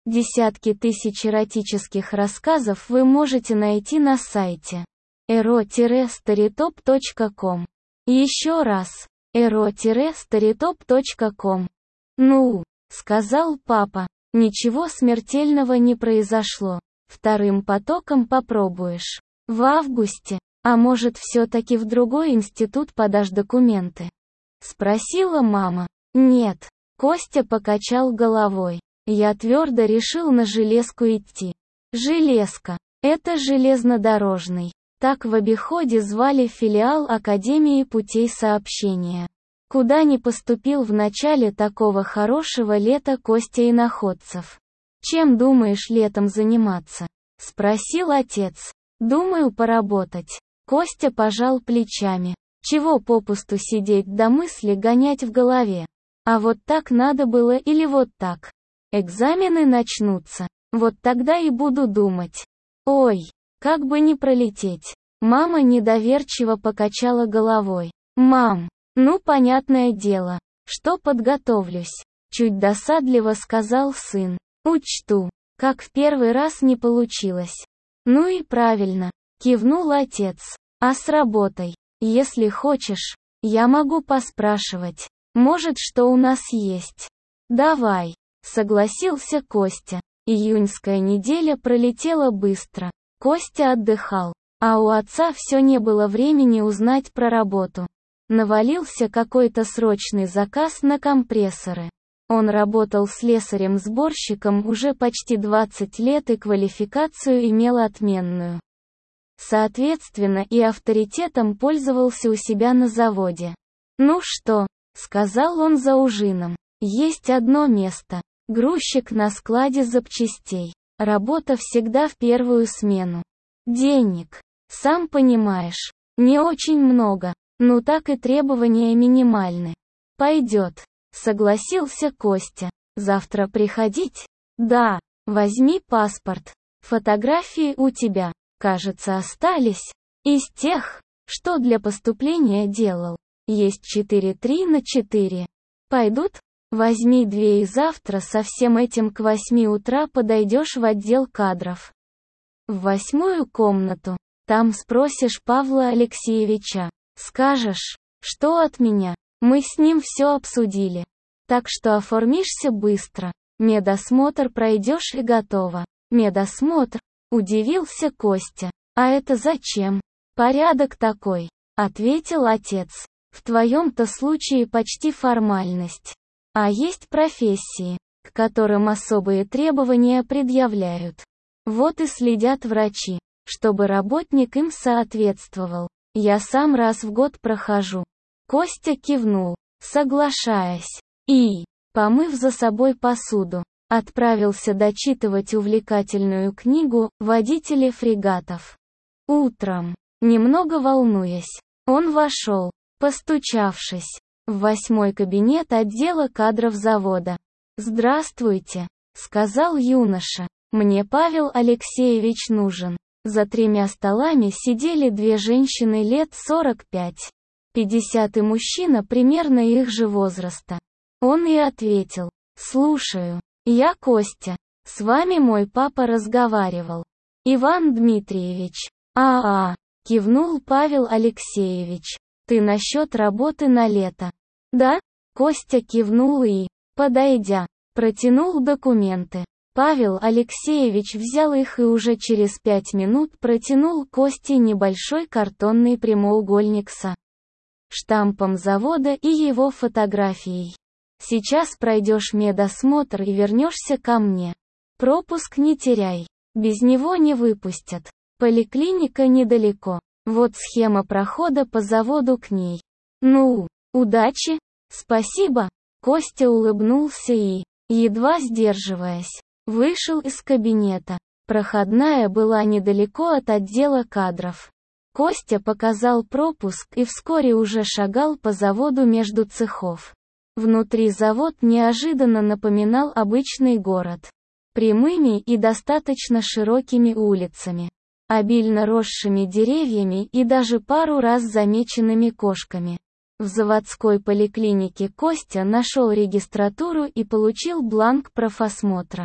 Десятки тысяч эротических рассказов вы можете найти на сайте ero-storytop.com. Еще раз, ero-storytop.com. «Ну», — сказал папа, — «ничего смертельного не произошло. Вторым потоком попробуешь. В августе. А может, все-таки в другой институт подашь документы?» — спросила мама. «Нет». Костя покачал головой. «Я твердо решил на железку идти». «Железка. Это железнодорожный». Так в обиходе звали филиал Академии путей сообщения. Куда не поступил в начале такого хорошего лета Костя Иноходцев. «Чем думаешь летом заниматься?» — спросил отец. «Думаю, поработать». Костя пожал плечами. Чего попусту сидеть да мысли гонять в голове? А вот так надо было или вот так? Экзамены начнутся. Вот тогда и буду думать. Ой, как бы не пролететь. Мама недоверчиво покачала головой. «Мам, ну понятное дело, что подготовлюсь», чуть досадливо сказал сын. «Учту, как в первый раз не получилось». «Ну и правильно», кивнул отец. «А с работой? Если хочешь, я могу поспрашивать. Может, что у нас есть?» «Давай», согласился Костя. Июньская неделя пролетела быстро. Костя отдыхал, а у отца все не было времени узнать про работу. Навалился какой-то срочный заказ на компрессоры. Он работал слесарем-сборщиком уже почти 20 лет и квалификацию имел отменную. Соответственно, и авторитетом пользовался у себя на заводе. «Ну что», — сказал он за ужином, — «есть одно место. Грузчик на складе запчастей. Работа всегда в первую смену. Денег, сам понимаешь, не очень много, ну так и требования минимальны». «Пойдет», — согласился Костя. «Завтра приходить?» «Да, возьми паспорт. Фотографии у тебя, кажется, остались. Из тех, что для поступления делал. Есть 4 3×4. Пойдут? Возьми 2 и завтра со всем этим к 8 утра подойдешь в отдел кадров. В 8-ю комнату. Там спросишь Павла Алексеевича. Скажешь, что от меня. Мы с ним все обсудили. Так что оформишься быстро. Медосмотр пройдешь и готово». «Медосмотр?» — удивился Костя. «А это зачем?» «Порядок такой», — ответил отец. «В твоем-то случае почти формальность. А есть профессии, к которым особые требования предъявляют. Вот и следят врачи, чтобы работник им соответствовал. Я сам раз в год прохожу». Костя кивнул, соглашаясь. И, помыв за собой посуду, отправился дочитывать увлекательную книгу «Водители фрегатов». Утром, немного волнуясь, он вошел, постучавшись, в 8-й кабинет отдела кадров завода. «Здравствуйте», — сказал юноша, — «мне Павел Алексеевич нужен». За 3 столами сидели 2 женщины лет 45-50 и мужчина примерно их же возраста. Он и ответил: «Слушаю. Я Костя. С вами мой папа разговаривал. Иван Дмитриевич». «А-а», — кивнул Павел Алексеевич. «Ты насчет работы на лето?» «Да?» — Костя кивнул и, подойдя, протянул документы. Павел Алексеевич взял их и уже через 5 минут протянул Косте небольшой картонный прямоугольник со штампом завода и его фотографией. «Сейчас пройдешь медосмотр и вернешься ко мне. Пропуск не теряй. Без него не выпустят. Поликлиника недалеко. Вот схема прохода по заводу к ней. Ну, удачи!» «Спасибо!» Костя улыбнулся и, едва сдерживаясь, вышел из кабинета. Проходная была недалеко от отдела кадров. Костя показал пропуск и вскоре уже шагал по заводу между цехов. Внутри завод неожиданно напоминал обычный город. Прямыми и достаточно широкими улицами, обильно росшими деревьями и даже пару раз замеченными кошками. В заводской поликлинике Костя нашел регистратуру и получил бланк профосмотра.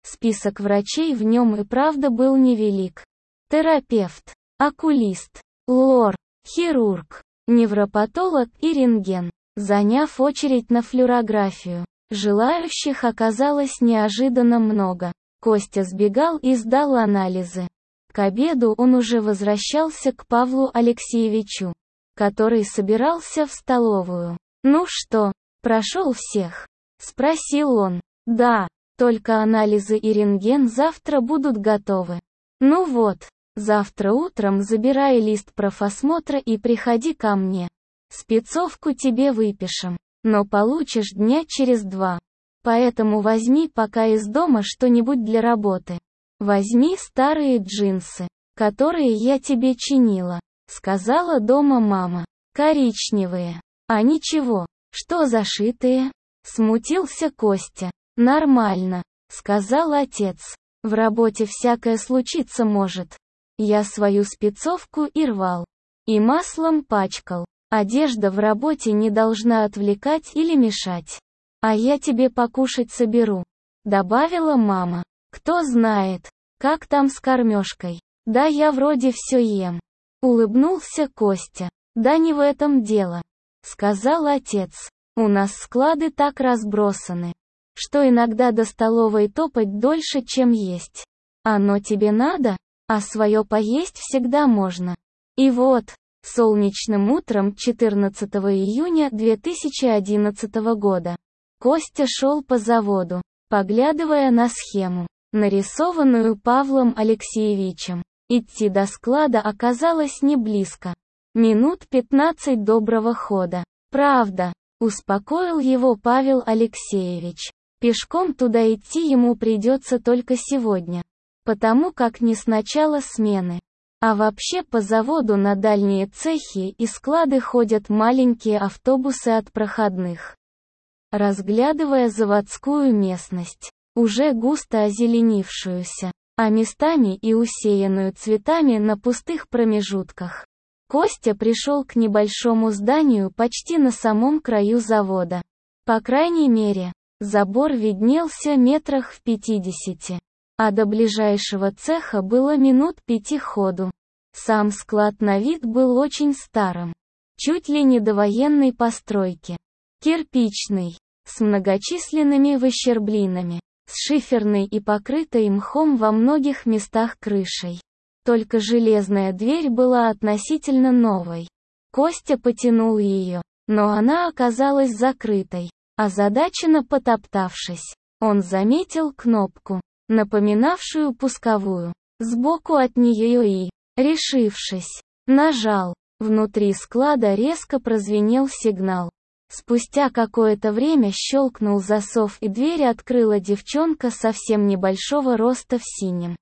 Список врачей в нем и правда был невелик. Терапевт, окулист, лор, хирург, невропатолог и рентген. Заняв очередь на флюорографию, желающих оказалось неожиданно много. Костя сбегал и сдал анализы. К обеду он уже возвращался к Павлу Алексеевичу, который собирался в столовую. «Ну что, прошел всех?» — спросил он. «Да, только анализы и рентген завтра будут готовы». «Ну вот, завтра утром забирай лист профосмотра и приходи ко мне. Спецовку тебе выпишем, но получишь дня через 2. Поэтому возьми пока из дома что-нибудь для работы. Возьми старые джинсы, которые я тебе чинила», — сказала дома мама. «Коричневые. А ничего, что зашитые?» — смутился Костя. «Нормально», — сказал отец. «В работе всякое случиться может». Я свою спецовку и рвал. И маслом пачкал. Одежда в работе не должна отвлекать или мешать. «А я тебе покушать соберу», — добавила мама. «Кто знает, как там с кормежкой?» «Да я вроде все ем», — улыбнулся Костя. «Да не в этом дело», — сказал отец. «У нас склады так разбросаны, что иногда до столовой топать дольше, чем есть. Оно тебе надо, а свое поесть всегда можно». И вот, солнечным утром 14 июня 2011 года, Костя шел по заводу, поглядывая на схему, нарисованную Павлом Алексеевичем. Идти до склада оказалось не близко. Минут 15 доброго хода. «Правда», — успокоил его Павел Алексеевич. «Пешком туда идти ему придется только сегодня, потому как не с начала смены. А вообще по заводу на дальние цехи и склады ходят маленькие автобусы от проходных». Разглядывая заводскую местность, уже густо озеленившуюся, а местами и усеянную цветами на пустых промежутках, Костя пришел к небольшому зданию почти на самом краю завода. По крайней мере, забор виднелся метрах в 50, а до ближайшего цеха было минут 5 ходу. Сам склад на вид был очень старым, чуть ли не довоенной постройки. Кирпичный, с многочисленными выщерблинами, с шиферной и покрытой мхом во многих местах крышей. Только железная дверь была относительно новой. Костя потянул ее, но она оказалась закрытой. Озадаченно потоптавшись, он заметил кнопку, напоминавшую пусковую, сбоку от нее и, решившись, нажал. Внутри склада резко прозвенел сигнал. Спустя какое-то время щелкнул засов и дверь открыла девчонка совсем небольшого роста в синем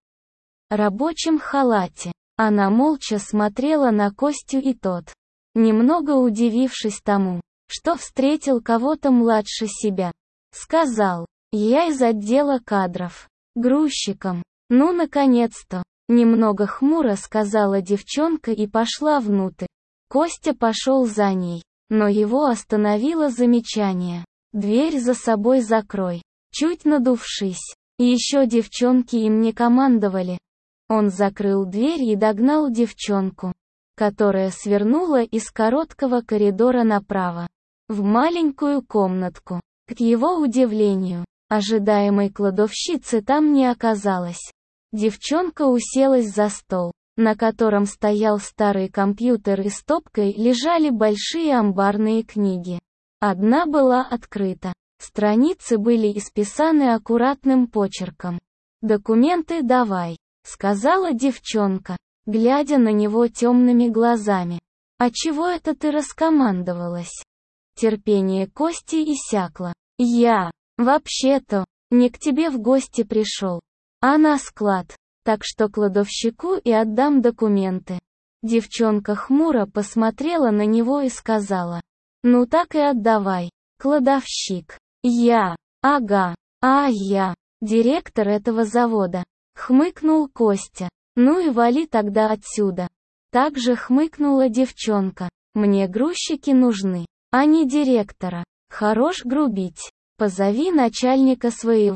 рабочем халате. Она молча смотрела на Костю, и тот, немного удивившись тому, что встретил кого-то младше себя, сказал: «Я из отдела кадров. Грузчиком». «Ну, наконец-то», — немного хмуро сказала девчонка и пошла внутрь. Костя пошел за ней, но его остановило замечание: «Дверь за собой закрой». Чуть надувшись, еще девчонки им не командовали. Он закрыл дверь и догнал девчонку, которая свернула из короткого коридора направо, в маленькую комнатку. К его удивлению, ожидаемой кладовщицы там не оказалось. Девчонка уселась за стол, на котором стоял старый компьютер и стопкой лежали большие амбарные книги. Одна была открыта. Страницы были исписаны аккуратным почерком. «Документы давай», — сказала девчонка, глядя на него темными глазами. «А чего это ты раскомандовалась?» Терпение Кости иссякло. «Я, вообще-то, не к тебе в гости пришел, а на склад, так что кладовщику и отдам документы». Девчонка хмуро посмотрела на него и сказала: «Ну так и отдавай, кладовщик». «Я, ага, а я, директор этого завода», — хмыкнул Костя. «Ну и вали тогда отсюда». Также хмыкнула девчонка. «Мне грузчики нужны, а не директора. Хорош грубить. Позови начальника своего».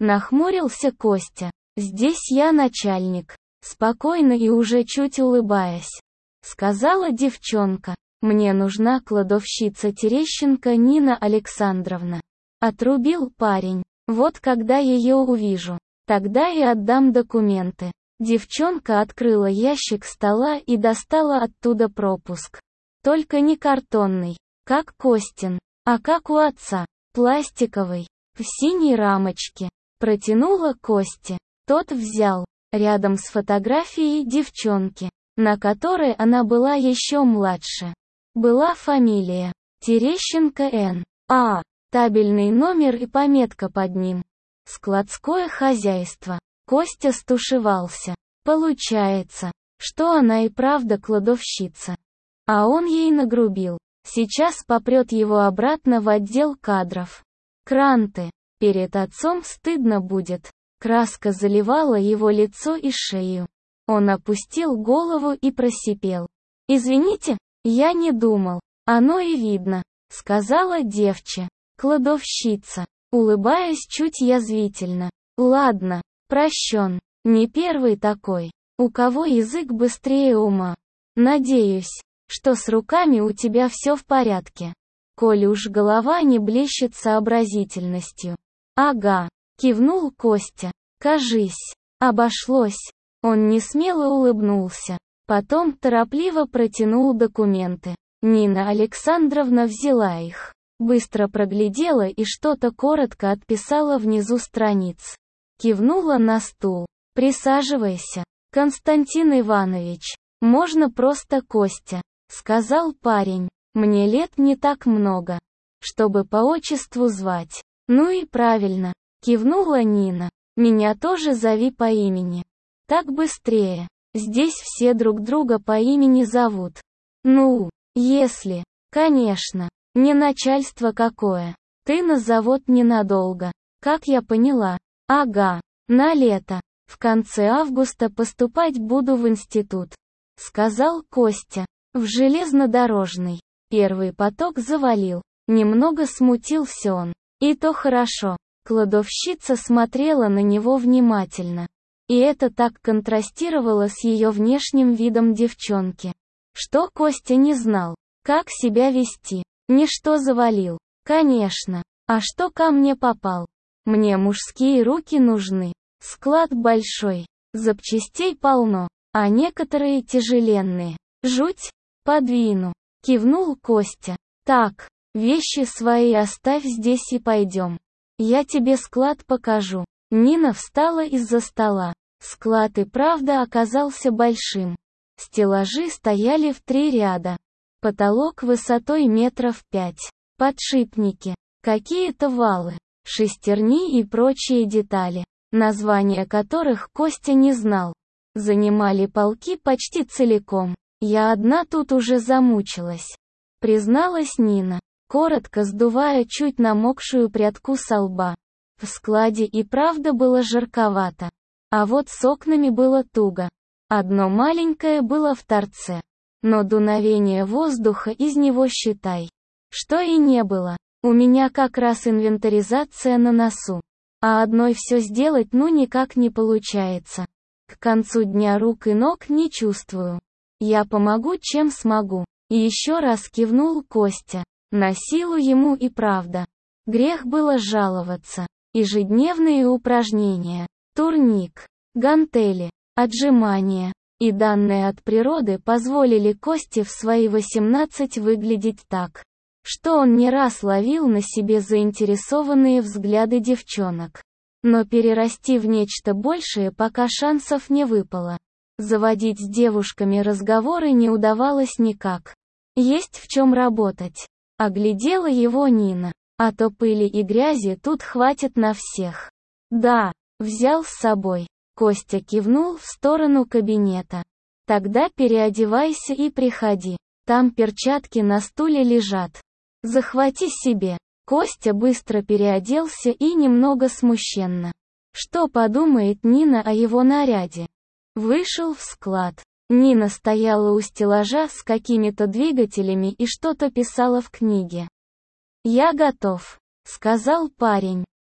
Нахмурился Костя. Здесь я начальник. Спокойно и уже чуть улыбаясь. Сказала девчонка. Мне нужна кладовщица Терещенко Нина Александровна. Отрубил парень. Вот когда ее увижу, тогда и отдам документы. Девчонка открыла ящик стола и достала оттуда пропуск. Только не картонный, как Костин, а как у отца, пластиковый, в синей рамочке. Протянула Косте. Тот взял, рядом с фотографией девчонки, на которой она была еще младше. Была фамилия Терещенко Н.А., табельный номер и пометка под ним. Складское хозяйство. Костя стушевался. Получается, что она и правда кладовщица. А он ей нагрубил. Сейчас попрет его обратно в отдел кадров. Кранты. Перед отцом стыдно будет. Краска заливала его лицо и шею. Он опустил голову и просипел. «Извините, я не думал. Оно и видно», — сказала девча. Кладовщица, улыбаясь чуть язвительно. «Ладно, прощен. Не первый такой, у кого язык быстрее ума. Надеюсь, что с руками у тебя все в порядке. Коли уж голова не блещет сообразительностью». «Ага», — кивнул Костя. «Кажись, обошлось». Он несмело улыбнулся. Потом торопливо протянул документы. Нина Александровна взяла их. Быстро проглядела и что-то коротко отписала внизу страниц. Кивнула на стул. «Присаживайся, Константин Иванович. Можно просто Костя», — сказал парень. «Мне лет не так много, чтобы по отчеству звать». «Ну и правильно», — кивнула Нина. «Меня тоже зови по имени. Так быстрее. Здесь все друг друга по имени зовут. Ну, если, конечно, не начальство какое. Ты на завод ненадолго, как я поняла. Ага, на лето. В конце августа поступать буду в институт», — сказал Костя. В железнодорожный. Первый поток завалил. Немного смутился он. И то хорошо. Кладовщица смотрела на него внимательно. И это так контрастировало с ее внешним видом девчонки, что Костя не знал, как себя вести. Ничто завалил. Конечно. А что ко мне попал? Мне мужские руки нужны. Склад большой. Запчастей полно. А некоторые тяжеленные. Жуть? Подвину. Кивнул Костя. Так, вещи свои оставь здесь и пойдем. Я тебе склад покажу. Нина встала из-за стола. Склад и правда оказался большим. Стеллажи стояли в 3 ряда. Потолок высотой метров 5. Подшипники. Какие-то валы. Шестерни и прочие детали, названия которых Костя не знал. Занимали полки почти целиком. Я одна тут уже замучилась. Призналась Нина, коротко сдувая чуть намокшую прядку со лба. В складе и правда было жарковато. А вот с окнами было туго. Одно маленькое было в торце. Но дуновение воздуха из него считай, что и не было. У меня как раз инвентаризация на носу. А одной все сделать ну никак не получается. К концу дня рук и ног не чувствую. Я помогу чем смогу. И еще раз кивнул Костя. На силу ему и правда. Грех было жаловаться. Ежедневные упражнения, турник, гантели, отжимания. И данные от природы позволили Косте в свои 18 выглядеть так, что он не раз ловил на себе заинтересованные взгляды девчонок. Но перерасти в нечто большее пока шансов не выпало. Заводить с девушками разговоры не удавалось никак. Есть в чем работать. Оглядела его Нина. А то пыли и грязи тут хватит на всех. Да, взял с собой. Костя кивнул в сторону кабинета. Тогда переодевайся и приходи. Там перчатки на стуле лежат. Захвати себе. Костя быстро переоделся и немного смущенно. Что подумает Нина о его наряде? Вышел в склад. Нина стояла у стеллажа с какими-то двигателями и что-то писала в книге. «Я готов», — сказал парень.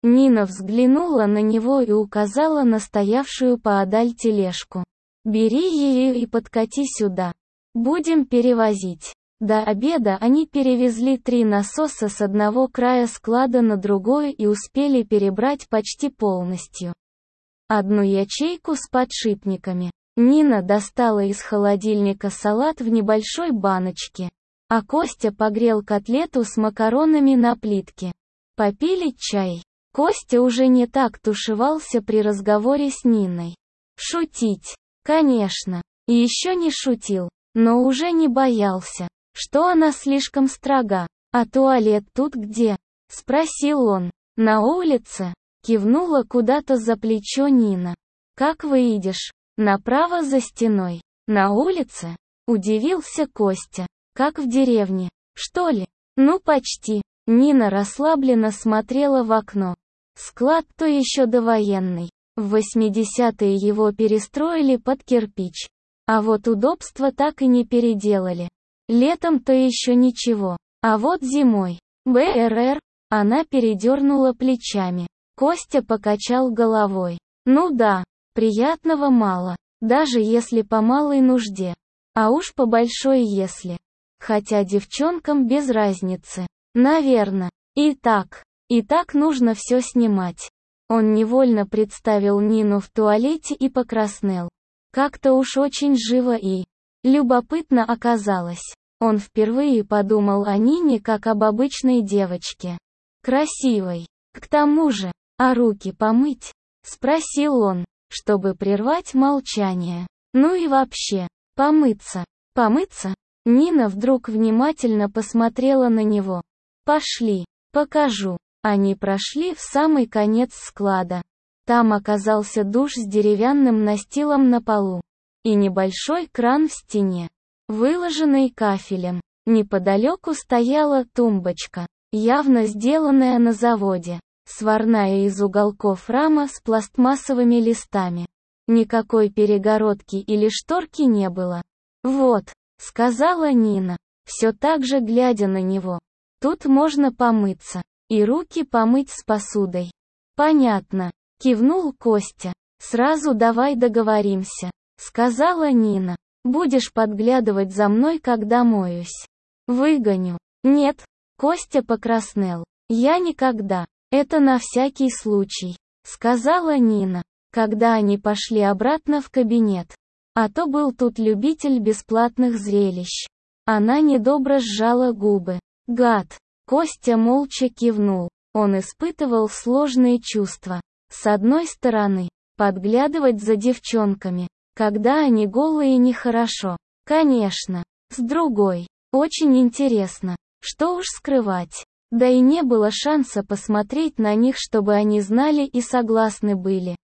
Нина взглянула на него и указала на стоявшую поодаль тележку. «Бери ее и подкати сюда. Будем перевозить». До обеда они перевезли 3 насоса с одного края склада на другой и успели перебрать почти полностью. Одну ячейку с подшипниками. Нина достала из холодильника салат в небольшой баночке, а Костя погрел котлету с макаронами на плитке. Попили чай. Костя уже не так тушевался при разговоре с Ниной. Шутить, конечно, и еще не шутил, но уже не боялся, что она слишком строга. «А туалет тут где?» — спросил он. «На улице?» — кивнула куда-то за плечо Нина. «Как выйдешь? Направо за стеной. На улице?» — удивился Костя. «Как в деревне, что ли?» «Ну почти». Нина расслабленно смотрела в окно. Склад то еще довоенный. В 80-е его перестроили под кирпич. А вот удобства так и не переделали. Летом-то еще ничего. А вот зимой. БРР. Она передернула плечами. Костя покачал головой. Ну да, приятного мало. Даже если по малой нужде. А уж по большой если. Хотя девчонкам без разницы. Наверно. И так нужно все снимать. Он невольно представил Нину в туалете и покраснел. Как-то уж очень живо и любопытно оказалось. Он впервые подумал о Нине как об обычной девочке. Красивой. К тому же, а руки помыть? Спросил он, чтобы прервать молчание. Ну и вообще, помыться. Помыться? Нина вдруг внимательно посмотрела на него. Пошли, покажу. Они прошли в самый конец склада. Там оказался душ с деревянным настилом на полу. И небольшой кран в стене, выложенный кафелем. Неподалеку стояла тумбочка, явно сделанная на заводе. Сварная из уголков рама с пластмассовыми листами. Никакой перегородки или шторки не было. «Вот», — сказала Нина, все так же глядя на него. «Тут можно помыться. И руки помыть с посудой». «Понятно», — кивнул Костя. «Сразу давай договоримся», — сказала Нина. «Будешь подглядывать за мной, когда моюсь. Выгоню». «Нет», — Костя покраснел. «Я никогда. Это на всякий случай», — сказала Нина, когда они пошли обратно в кабинет. А то был тут любитель бесплатных зрелищ. Она недобро сжала губы. «Гад». Костя молча кивнул. Он испытывал сложные чувства. С одной стороны, подглядывать за девчонками, когда они голые, нехорошо. Конечно. С другой, очень интересно. Что уж скрывать. Да и не было шанса посмотреть на них, чтобы они знали и согласны были.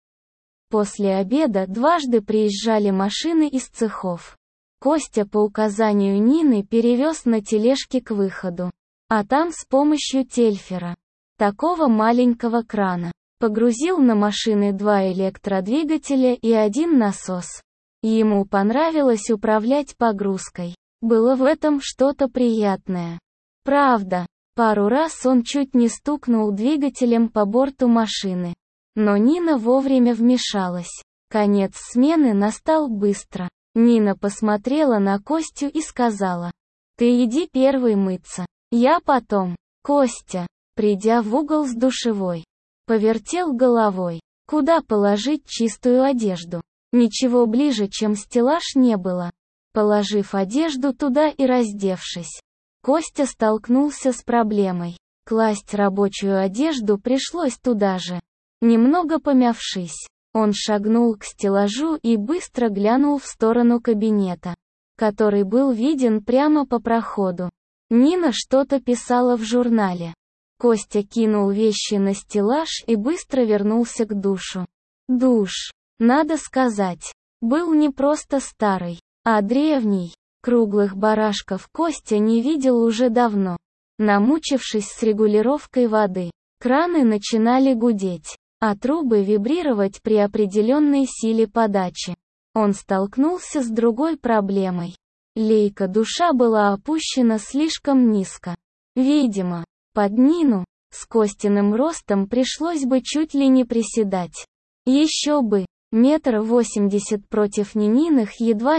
После обеда дважды приезжали машины из цехов. Костя по указанию Нины перевез на тележке к выходу. А там с помощью тельфера, такого маленького крана, погрузил на машины 2 электродвигателя и 1 насос. Ему понравилось управлять погрузкой. Было в этом что-то приятное. Правда, пару раз он чуть не стукнул двигателем по борту машины. Но Нина вовремя вмешалась. Конец смены настал быстро. Нина посмотрела на Костю и сказала: «Ты иди первый мыться. Я потом». Костя, придя в угол с душевой, повертел головой. Куда положить чистую одежду? Ничего ближе, чем стеллаж, не было. Положив одежду туда и раздевшись, Костя столкнулся с проблемой. Класть рабочую одежду пришлось туда же. Немного помявшись, он шагнул к стеллажу и быстро глянул в сторону кабинета, который был виден прямо по проходу. Нина что-то писала в журнале. Костя кинул вещи на стеллаж и быстро вернулся к душу. Душ, надо сказать, был не просто старый, а древний. Круглых барашков Костя не видел уже давно. Намучившись с регулировкой воды, краны начинали гудеть, а трубы вибрировать при определенной силе подачи. Он столкнулся с другой проблемой. Лейка душа была опущена слишком низко. Видимо, под Нину С Костиным ростом пришлось бы чуть ли не приседать. Еще бы, 1,80 м против Нининых едва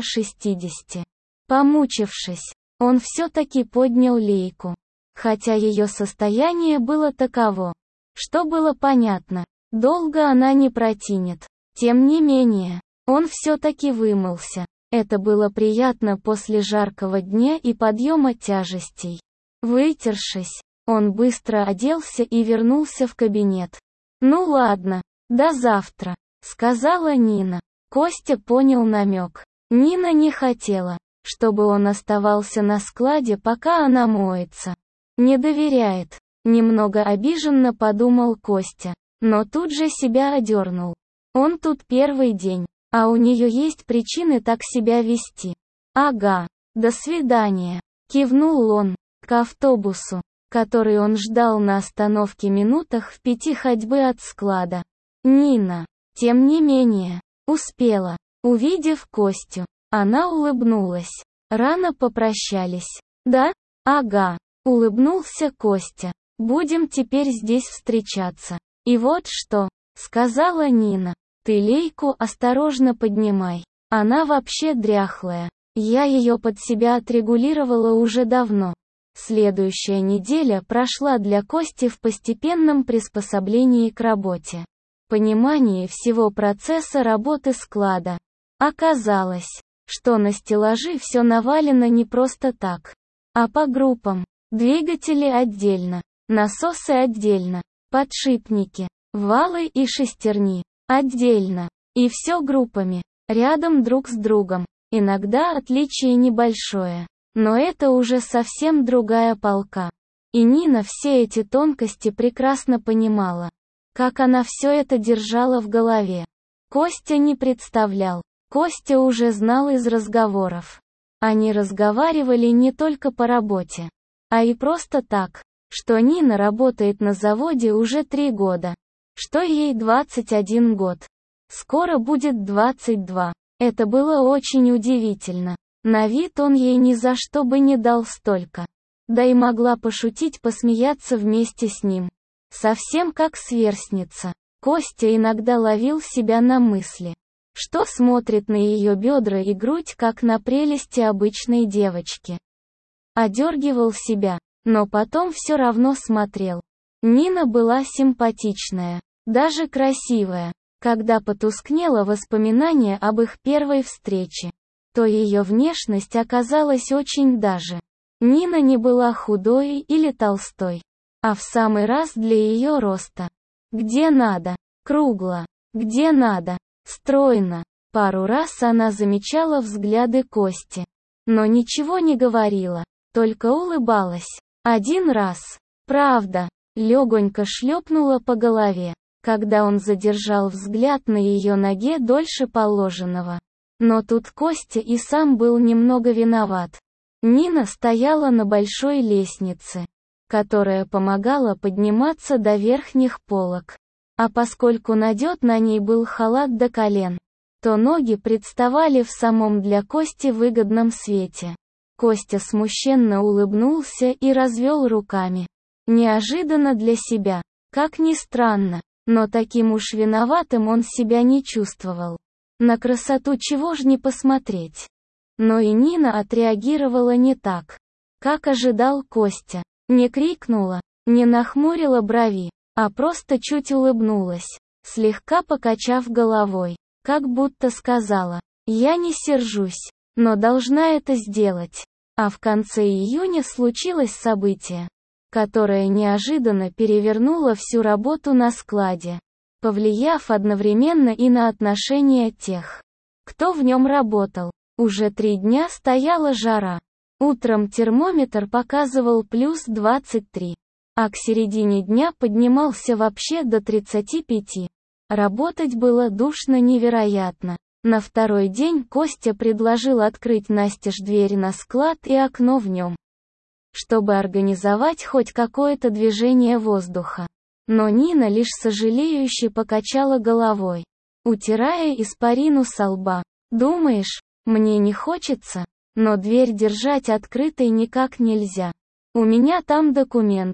1,60 м. Помучившись, он все-таки поднял Лейку. Хотя ее состояние было таково, что было понятно, долго она не протянет. Тем не менее, он все-таки вымылся. Это было приятно после жаркого дня и подъема тяжестей. Вытершись, он быстро оделся и вернулся в кабинет. «Ну ладно, до завтра», — сказала Нина. Костя понял намек. Нина не хотела, чтобы он оставался на складе, пока она моется. Не доверяет. Немного обиженно подумал Костя, но тут же себя одернул. Он тут первый день, а у нее есть причины так себя вести. Ага, до свидания, кивнул он, к автобусу, который он ждал на остановке минутах в 5 ходьбы от склада. Нина, тем не менее, успела. Увидев Костю, она улыбнулась. Рано попрощались. Да? Ага, улыбнулся Костя. Будем теперь здесь встречаться. И вот что, сказала Нина. Ты Лейку осторожно поднимай. Она вообще дряхлая. Я ее под себя отрегулировала уже давно. Следующая неделя прошла для Кости в постепенном приспособлении к работе. Понимании всего процесса работы склада. Оказалось, что на стеллажи все навалено не просто так, а по группам. Двигатели отдельно, насосы отдельно, подшипники, валы и шестерни отдельно. И все группами, рядом друг с другом. Иногда отличие небольшое, но это уже совсем другая полка. И Нина все эти тонкости прекрасно понимала. Как она все это держала в голове, Костя не представлял. Костя уже знал из разговоров. Они разговаривали не только по работе, а и просто так, что Нина работает на заводе уже 3 года, что ей 21 год. Скоро будет 22. Это было очень удивительно. На вид он ей ни за что бы не дал столько. Да и могла пошутить, посмеяться вместе с ним. Совсем как сверстница. Костя иногда ловил себя на мысли, что смотрит на ее бедра и грудь как на прелести обычной девочки. Одергивал себя, но потом все равно смотрел. Нина была симпатичная, даже красивая. Когда потускнело воспоминание об их первой встрече, то ее внешность оказалась очень даже. Нина не была худой или толстой, а в самый раз для ее роста. Где надо, кругло, где надо, стройно. Пару раз она замечала взгляды Кости, но ничего не говорила, только улыбалась. Один раз, правда, легонько шлепнула по голове, когда он задержал взгляд на ее ноге дольше положенного. Но тут Костя и сам был немного виноват. Нина стояла на большой лестнице, которая помогала подниматься до верхних полок. А поскольку надет на ней был халат до колен, то ноги представали в самом для Кости выгодном свете. Костя смущенно улыбнулся и развел руками. Неожиданно для себя, как ни странно, но таким уж виноватым он себя не чувствовал. На красоту чего ж не посмотреть. Но и Нина отреагировала не так, как ожидал Костя. Не крикнула, не нахмурила брови, а просто чуть улыбнулась, слегка покачав головой, как будто сказала: «Я не сержусь, но должна это сделать». А в конце июня случилось событие, которое неожиданно перевернуло всю работу на складе, повлияв одновременно и на отношения тех, кто в нем работал. Уже 3 дня стояла жара. Утром термометр показывал плюс 23, а к середине дня поднимался вообще до 35. Работать было душно невероятно. На второй день Костя предложил открыть настежь дверь на склад и окно в нем, чтобы организовать хоть какое-то движение воздуха. Но Нина лишь сожалеюще покачала головой, утирая испарину со лба. «Думаешь, мне не хочется? Но дверь держать открытой никак нельзя. У меня там документы.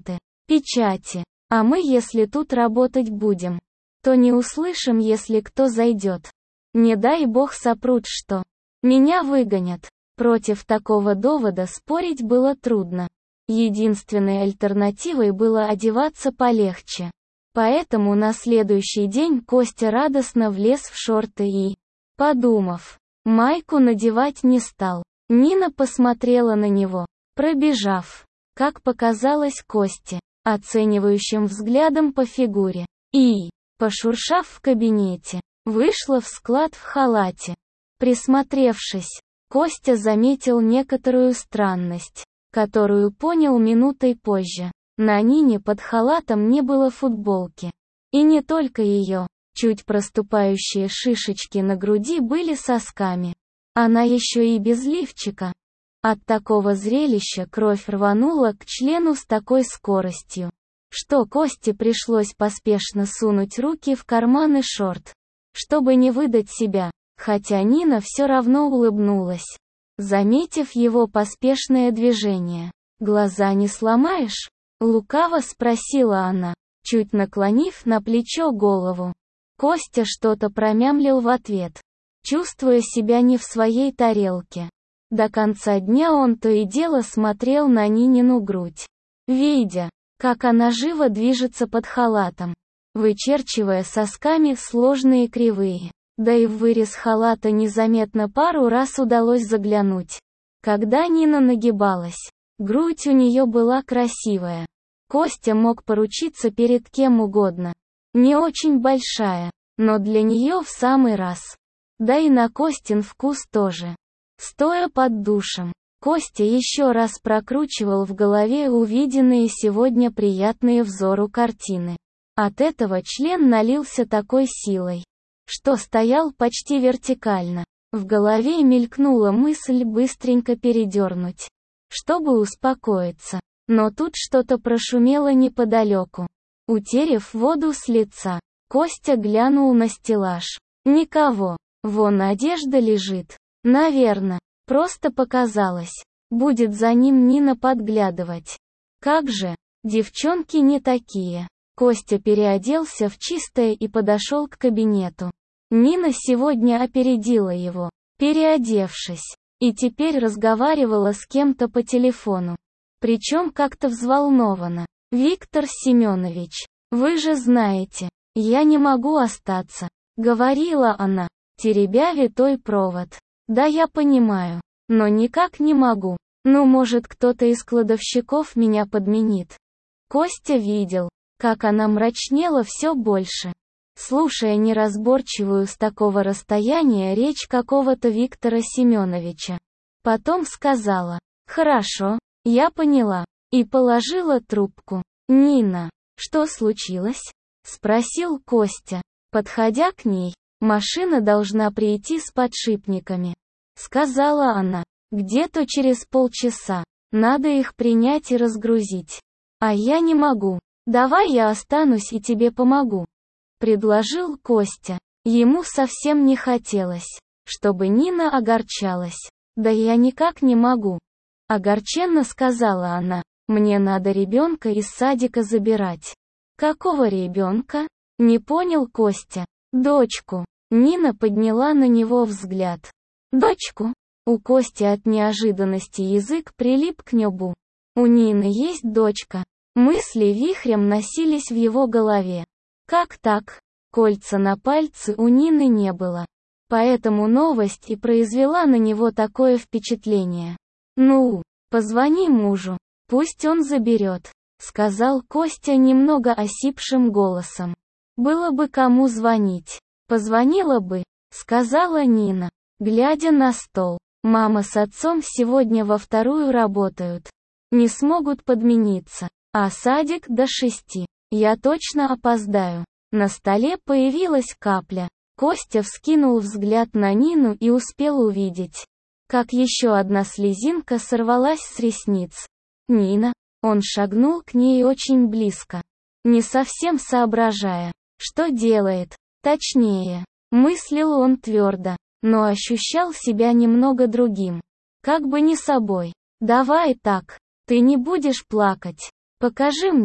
печати. А мы, если тут работать будем, то не услышим, если кто зайдет. Не дай бог сопрут, что меня выгонят. Против такого довода спорить было трудно. Единственной альтернативой было одеваться полегче. Поэтому на следующий день Костя радостно влез в шорты и, подумав, майку надевать не стал. Нина посмотрела на него, пробежав, как показалось Косте, оценивающим взглядом по фигуре, и, пошуршав в кабинете, вышла в склад в халате. Присмотревшись, Костя заметил некоторую странность, которую понял минутой позже. На Нине под халатом не было футболки. И не только ее, чуть проступающие шишечки на груди были сосками. Она еще и без лифчика. От такого зрелища кровь рванула к члену с такой скоростью, что Косте пришлось поспешно сунуть руки в карманы шорт, чтобы не выдать себя, хотя Нина все равно улыбнулась, заметив его поспешное движение. «Глаза не сломаешь?» — лукаво спросила она, чуть наклонив на плечо голову. Костя что-то промямлил в ответ, чувствуя себя не в своей тарелке. До конца дня он то и дело смотрел на Нинину грудь, видя, как она живо движется под халатом, вычерчивая сосками сложные кривые. Да и в вырез халата незаметно пару раз удалось заглянуть. Когда Нина нагибалась, грудь у нее была красивая. Костя мог поручиться перед кем угодно. Не очень большая, но для нее в самый раз. Да и на Костин вкус тоже. Стоя под душем, Костя еще раз прокручивал в голове увиденные сегодня приятные взору картины. От этого член налился такой силой, что стоял почти вертикально. В голове мелькнула мысль быстренько передернуть, чтобы успокоиться. Но тут что-то прошумело неподалеку. Утерев воду с лица, Костя глянул на стеллаж. Никого. Вон одежда лежит. Наверно, просто показалось. Будет за ним Нина подглядывать. Как же, девчонки не такие. Костя переоделся в чистое и подошел к кабинету. Нина сегодня опередила его, переодевшись, и теперь разговаривала с кем-то по телефону. Причем как-то взволнованно. «Виктор Семенович, вы же знаете, я не могу остаться», — говорила она, теребя витой провод. «Да я понимаю, но никак не могу. Ну, может, кто-то из кладовщиков меня подменит». Костя видел, как она мрачнела все больше, слушая неразборчивую с такого расстояния речь какого-то Виктора Семеновича. Потом сказала: «Хорошо, я поняла», и положила трубку. «Нина, что случилось?» — спросил Костя, подходя к ней. «Машина должна прийти с подшипниками», — сказала она. «Где-то через полчаса. Надо их принять и разгрузить. А я не могу. Давай я останусь и тебе помогу», — предложил Костя. Ему совсем не хотелось, чтобы Нина огорчалась. «Да я никак не могу», — огорченно сказала она. «Мне надо ребенка из садика забирать». «Какого ребенка?» — не понял Костя. «Дочку». Нина подняла на него взгляд. «Дочку?» У Кости от неожиданности язык прилип к небу. У Нины есть дочка. Мысли вихрем носились в его голове. Как так? Кольца на пальце у Нины не было. Поэтому новость и произвела на него такое впечатление. «Ну, позвони мужу, пусть он заберет», — сказал Костя немного осипшим голосом. «Было бы кому звонить. Позвонила бы», — сказала Нина, глядя на стол. «Мама с отцом сегодня во вторую работают. Не смогут подмениться. А садик до 6. Я точно опоздаю». На столе появилась капля. Костя вскинул взгляд на Нину и успел увидеть, как еще одна слезинка сорвалась с ресниц. «Нина». Он шагнул к ней очень близко, не совсем соображая, что делает. Точнее, мыслил он твердо, но ощущал себя немного другим. Как бы не собой. «Давай так. Ты не будешь плакать. Покажи мне».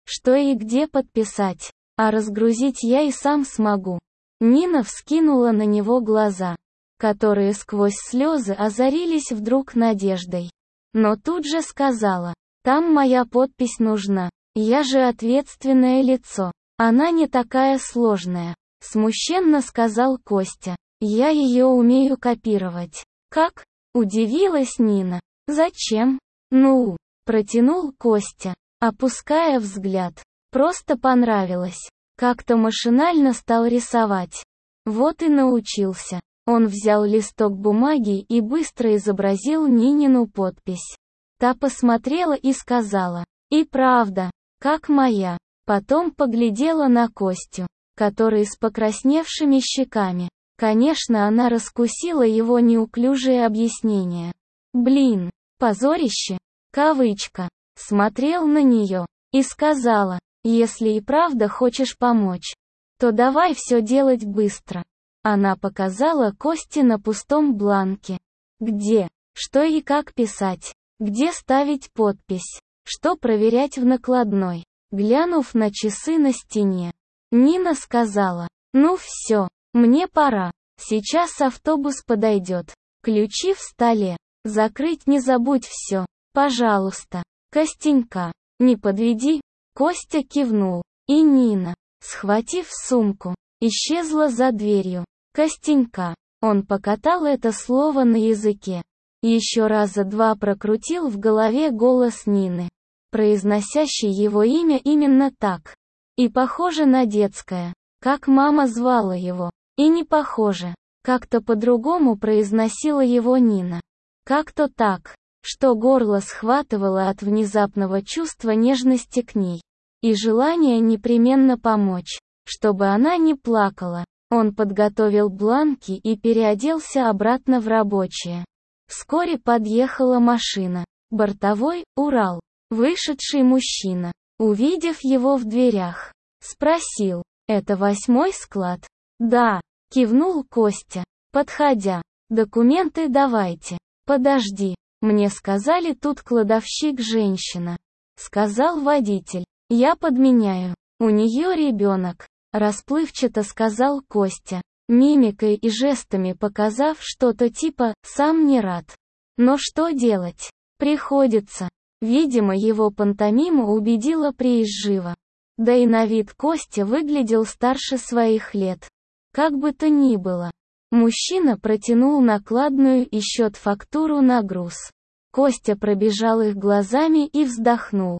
что и где подписать. А разгрузить я и сам смогу. Нина вскинула на него глаза, которые сквозь слезы озарились вдруг надеждой. Но тут же сказала: «Там моя подпись нужна. Я же ответственное лицо. Она не такая сложная», — смущенно сказал Костя. «Я ее умею копировать». «Как?» — удивилась Нина. «Зачем?» «Ну», — протянул Костя, опуская взгляд. «Просто понравилось. Как-то машинально стал рисовать. Вот и научился». Он взял листок бумаги и быстро изобразил Нинину подпись. Та посмотрела и сказала: «И правда, как моя». Потом поглядела на Костю, который с покрасневшими щеками. Конечно, она раскусила его неуклюжее объяснение. «Блин, позорище!» Кавычка. Смотрел на нее и сказала: «Если и правда хочешь помочь, то давай все делать быстро». Она показала Косте на пустом бланке. Где, что и как писать, где ставить подпись, что проверять в накладной. Глянув на часы на стене, Нина сказала: «Ну все, мне пора. Сейчас автобус подойдет. Ключи в столе. Закрыть не забудь все, пожалуйста. Костенька, не подведи». Костя кивнул, и Нина, схватив сумку, исчезла за дверью. «Костенька». Он покатал это слово на языке. Еще раза два прокрутил в голове голос Нины, произносящий его имя именно так. И похоже на детское, как мама звала его. И не похоже, как-то по-другому произносила его Нина. Как-то так, что горло схватывало от внезапного чувства нежности к ней. И желания непременно помочь, чтобы она не плакала. Он подготовил бланки и переоделся обратно в рабочее. Вскоре подъехала машина. Бортовой, Урал. Вышедший мужчина, увидев его в дверях, спросил: «Это 8-й склад?» «Да», — кивнул Костя, подходя. «Документы давайте». «Подожди, мне сказали, тут кладовщик-женщина», — сказал водитель. «Я подменяю. У нее ребенок», — расплывчато сказал Костя, мимикой и жестами показав что-то типа «сам не рад». «Но что делать? Приходится». Видимо, его пантомима убедила приезжего. Да и на вид Костя выглядел старше своих лет. Как бы то ни было. Мужчина протянул накладную и счет-фактуру на груз. Костя пробежал их глазами и вздохнул.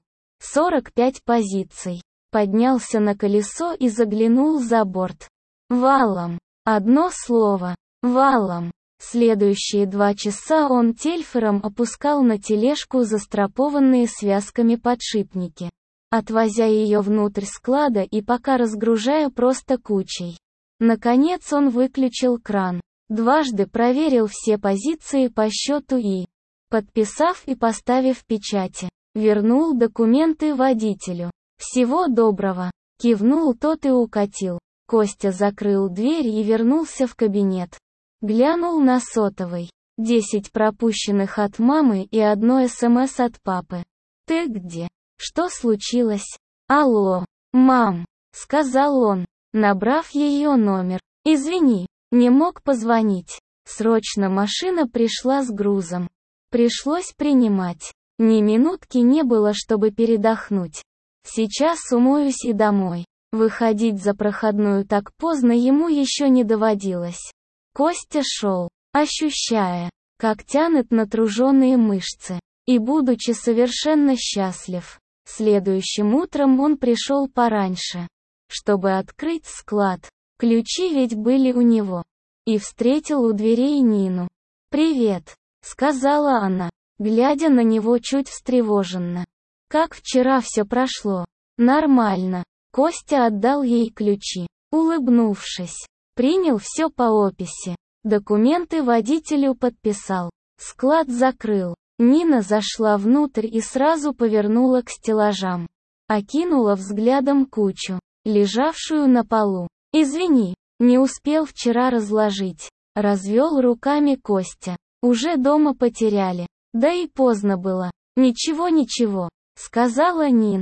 45 позиций. Поднялся на колесо и заглянул за борт. Валом. Одно слово. Валом. Следующие 2 часа он тельфером опускал на тележку застрапованные связками подшипники, отвозя ее внутрь склада и пока разгружая просто кучей. Наконец он выключил кран, дважды проверил все позиции по счету и, подписав и поставив печати, вернул документы водителю. «Всего доброго», — кивнул тот и укатил. Костя закрыл дверь и вернулся в кабинет. Глянул на сотовый. 10 пропущенных от мамы и одно СМС от папы. «Ты где? Что случилось?» «Алло, мам», — сказал он, набрав ее номер. «Извини, не мог позвонить. Срочно машина пришла с грузом. Пришлось принимать. Ни минутки не было, чтобы передохнуть. Сейчас умоюсь и домой». Выходить за проходную так поздно ему еще не доводилось. Костя шел, ощущая, как тянет натруженные мышцы, и будучи совершенно счастлив. Следующим утром он пришел пораньше, чтобы открыть склад. Ключи ведь были у него. И встретил у дверей Нину. «Привет», — сказала она, глядя на него чуть встревоженно. «Как вчера все прошло?» «Нормально». Костя отдал ей ключи, улыбнувшись. Принял все по описи. Документы водителю подписал. Склад закрыл. Нина зашла внутрь и сразу повернула к стеллажам. Окинула взглядом кучу, лежавшую на полу. «Извини, не успел вчера разложить». Развел руками Костя. «Уже дома потеряли. Да и поздно было». «Ничего, сказала Нина.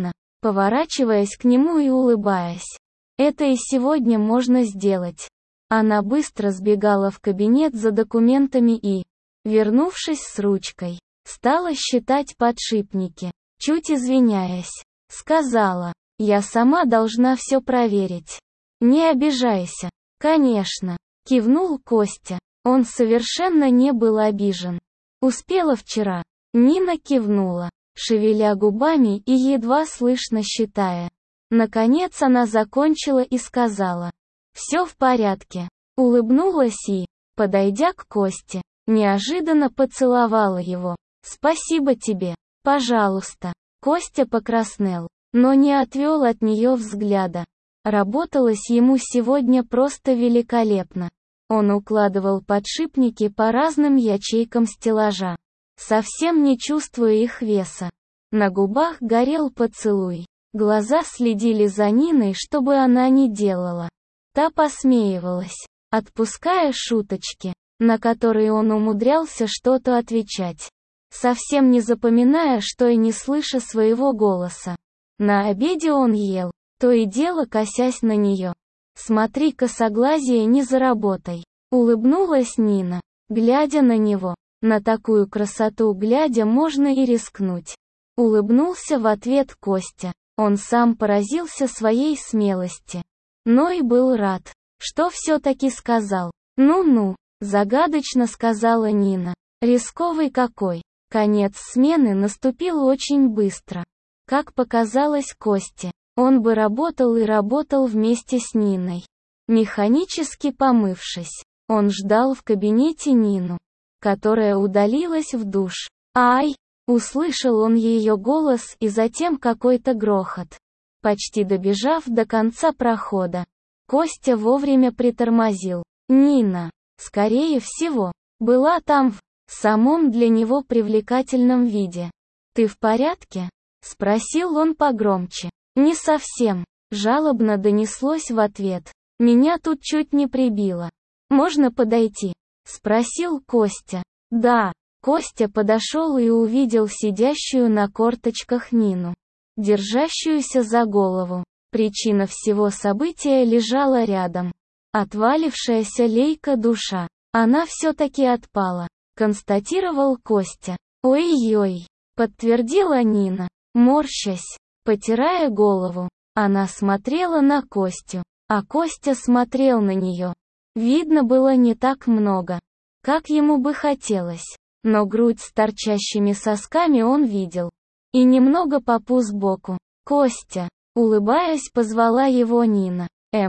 поворачиваясь к нему и улыбаясь. Это и сегодня можно сделать. Она быстро сбегала в кабинет за документами и, вернувшись с ручкой, стала считать подшипники. Чуть извиняясь, сказала: «Я сама должна все проверить. Не обижайся». «Конечно», — кивнул Костя. Он совершенно не был обижен. «Успела вчера». Нина кивнула, шевеля губами и едва слышно считая. Наконец она закончила и сказала: «Все в порядке». Улыбнулась и, подойдя к Косте, неожиданно поцеловала его. «Спасибо тебе. Пожалуйста». Костя покраснел, но не отвел от нее взгляда. Работалось ему сегодня просто великолепно. Он укладывал подшипники по разным ячейкам стеллажа, совсем не чувствуя их веса. На губах горел поцелуй. Глаза следили за Ниной, чтобы она не делала. Та посмеивалась, отпуская шуточки, на которые он умудрялся что-то отвечать, совсем не запоминая, что и не слыша своего голоса. На обеде он ел, то и дело косясь на нее. «Смотри, косоглазие, не заработай», — улыбнулась Нина, глядя на него. На такую красоту глядя можно и рискнуть. Улыбнулся в ответ Костя. Он сам поразился своей смелости, но и был рад, что все-таки сказал. «Ну-ну», — загадочно сказала Нина. «Рисковый какой». Конец смены наступил очень быстро. Как показалось Косте, он бы работал и работал вместе с Ниной. Механически помывшись, он ждал в кабинете Нину, которая удалилась в душ. «Ай!» — услышал он ее голос и затем какой-то грохот. Почти добежав до конца прохода, Костя вовремя притормозил. Нина, скорее всего, была там в самом для него привлекательном виде. «Ты в порядке?» — спросил он погромче. «Не совсем», — жалобно донеслось в ответ. «Меня тут чуть не прибило. Можно подойти?» — спросил Костя. «Да». Костя подошел и увидел сидящую на корточках Нину, держащуюся за голову. Причина всего события лежала рядом. Отвалившаяся лейка душа. Она все-таки отпала, констатировал Костя. «Ой-ой», — подтвердила Нина, морщась, потирая голову. Она смотрела на Костю, а Костя смотрел на нее. Видно было не так много, как ему бы хотелось, но грудь с торчащими сосками он видел. И немного попу сбоку. «Костя», — улыбаясь, позвала его Нина.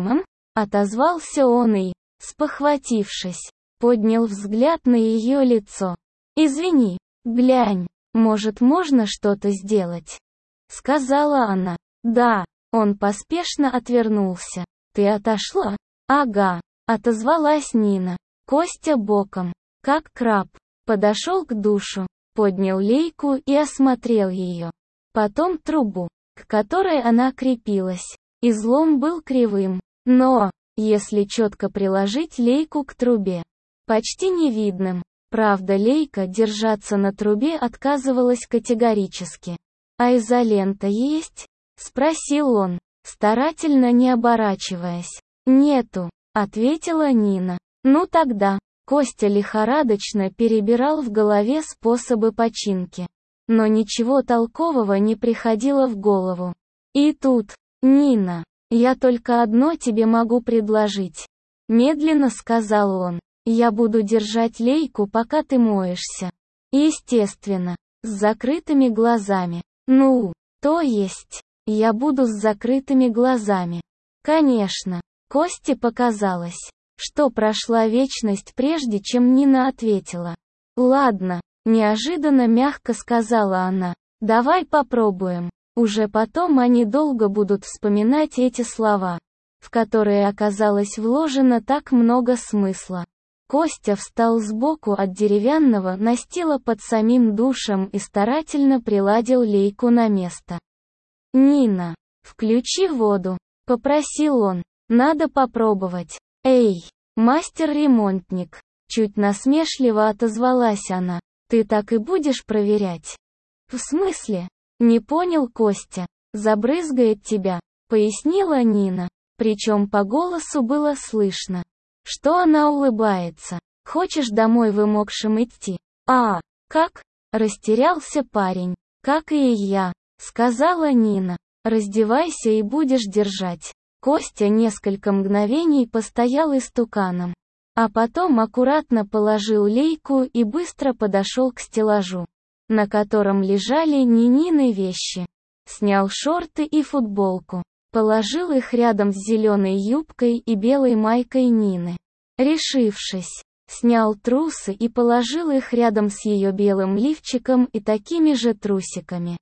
Отозвался он и, спохватившись, поднял взгляд на ее лицо. «Извини, глянь, может, можно что-то сделать?» — сказала она. «Да». Он поспешно отвернулся. «Ты отошла?» «Ага», — отозвалась Нина. Костя боком, как краб, подошел к душу, поднял лейку и осмотрел ее. Потом трубу, к которой она крепилась. Излом был кривым, но, если четко приложить лейку к трубе, почти невидным. Правда, лейка держаться на трубе отказывалась категорически. «А изолента есть?» — спросил он, старательно не оборачиваясь. «Нету», — ответила Нина. «Ну тогда». Костя лихорадочно перебирал в голове способы починки. Но ничего толкового не приходило в голову. И тут: «Нина, я только одно тебе могу предложить», — медленно сказал он. «Я буду держать лейку, пока ты моешься. Естественно, с закрытыми глазами». «Ну, то есть, я буду с закрытыми глазами». Конечно. Косте показалось, что прошла вечность прежде, чем Нина ответила. «Ладно», — неожиданно мягко сказала она. «Давай попробуем». Уже потом они долго будут вспоминать эти слова, в которые оказалось вложено так много смысла. Костя встал сбоку от деревянного настила под самим душем и старательно приладил лейку на место. «Нина, включи воду», — попросил он. «Надо попробовать». «Эй, мастер-ремонтник», — чуть насмешливо отозвалась она. «Ты так и будешь проверять?» «В смысле?» — не понял Костя. забрызгает тебя», — пояснила Нина. Причем по голосу было слышно, что она улыбается. «Хочешь домой вымокшим идти?» «А, как?» — растерялся парень. «Как и я», — сказала Нина. «Раздевайся и будешь держать». Костя несколько мгновений постоял истуканом, а потом аккуратно положил лейку и быстро подошел к стеллажу, на котором лежали Нинины вещи. Снял шорты и футболку, положил их рядом с зеленой юбкой и белой майкой Нины. Решившись, снял трусы и положил их рядом с ее белым лифчиком и такими же трусиками.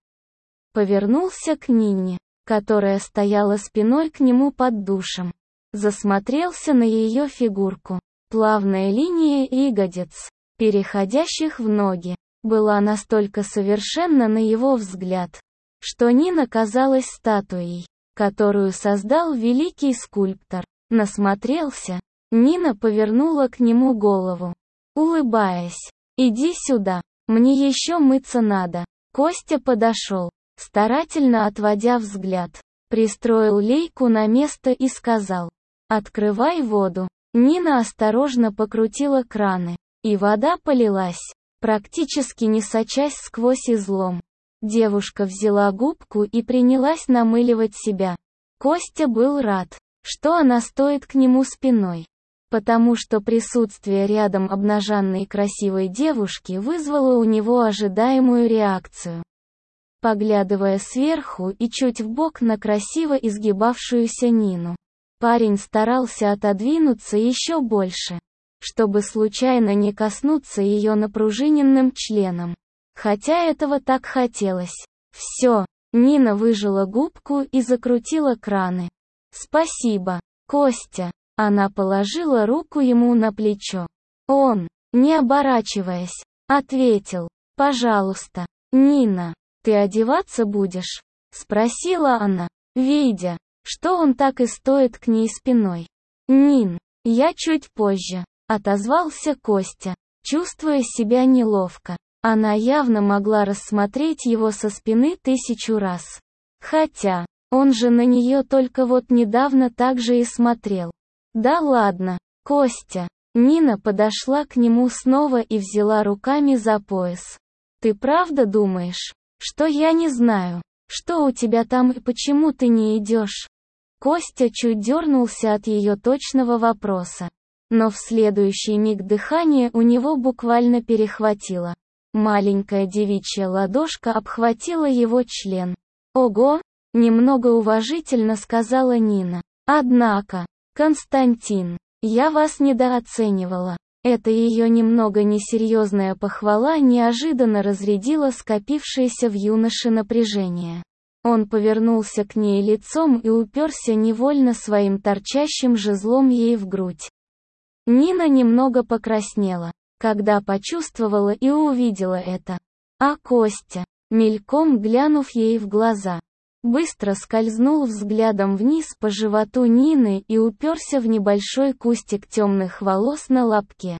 Повернулся к Нине, которая стояла спиной к нему под душем. Засмотрелся на ее фигурку. Плавная линия ягодиц, переходящих в ноги, была настолько совершенна на его взгляд, что Нина казалась статуей, которую создал великий скульптор. Насмотрелся, Нина повернула к нему голову, улыбаясь. «Иди сюда, мне еще мыться надо». Костя подошел, старательно отводя взгляд, пристроил лейку на место и сказал: «Открывай воду». Нина осторожно покрутила краны, и вода полилась, практически не сочась сквозь излом. Девушка взяла губку и принялась намыливать себя. Костя был рад, что она стоит к нему спиной, потому что присутствие рядом обнаженной красивой девушки вызвало у него ожидаемую реакцию. Поглядывая сверху и чуть вбок на красиво изгибавшуюся Нину, парень старался отодвинуться еще больше, чтобы случайно не коснуться ее напружиненным членом. Хотя этого так хотелось. Все, Нина выжала губку и закрутила краны. «Спасибо, Костя». Она положила руку ему на плечо. Он, не оборачиваясь, ответил: «Пожалуйста». «Нина, ты одеваться будешь?» — спросила она, видя, что он так и стоит к ней спиной. «Нин, я чуть позже», — отозвался Костя, чувствуя себя неловко. Она явно могла рассмотреть его со спины 1000 раз. Хотя, он же на нее только вот недавно так же и смотрел. «Да ладно, Костя». Нина подошла к нему снова и взяла руками за пояс. «Ты правда думаешь, что я не знаю, что у тебя там и почему ты не идешь?» Костя чуть дернулся от ее точного вопроса, но в следующий миг дыхание у него буквально перехватило. Маленькая девичья ладошка обхватила его член. «Ого!» — немного уважительно сказала Нина. «Однако, Константин, я вас недооценивала». Эта ее немного несерьезная похвала неожиданно разрядила скопившееся в юноше напряжение. Он повернулся к ней лицом и уперся невольно своим торчащим жезлом ей в грудь. Нина немного покраснела, когда почувствовала и увидела это. А Костя, мельком глянув ей в глаза, быстро скользнул взглядом вниз по животу Нины и уперся в небольшой кустик темных волос на лобке.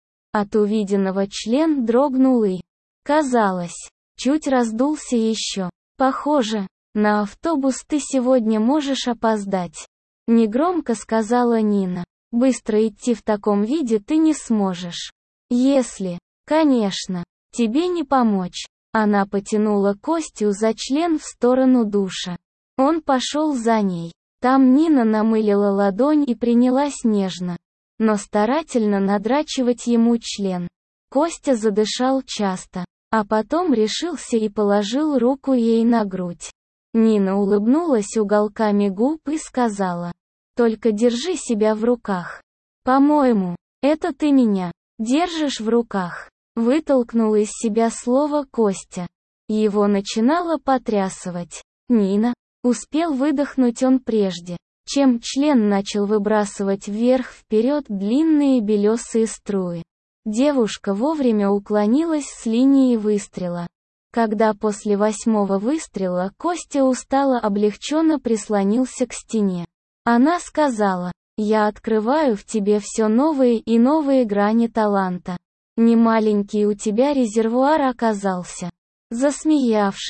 От увиденного член дрогнул и, казалось, чуть раздулся еще. «Похоже, на автобус ты сегодня можешь опоздать», — негромко сказала Нина. «Быстро идти в таком виде ты не сможешь. Если, конечно, тебе не помочь». Она потянула Костю за член в сторону душа. Он пошел за ней. Там Нина намылила ладонь и принялась нежно, но старательно надрачивать ему член. Костя задышал часто, а потом решился и положил руку ей на грудь. Нина улыбнулась уголками губ и сказала: «Только держи себя в руках. По-моему, это ты меня держишь в руках». Вытолкнул из себя слово Костя. Его начинало потрясывать. «Нина», успел выдохнуть он прежде, чем член начал выбрасывать вверх-вперед длинные белесые струи. Девушка вовремя уклонилась с линии выстрела. Когда после 8-го выстрела Костя устало облегченно прислонился к стене, она сказала: «Я открываю в тебе все новые и новые грани таланта. Немаленький у тебя резервуар оказался». Засмеявшись,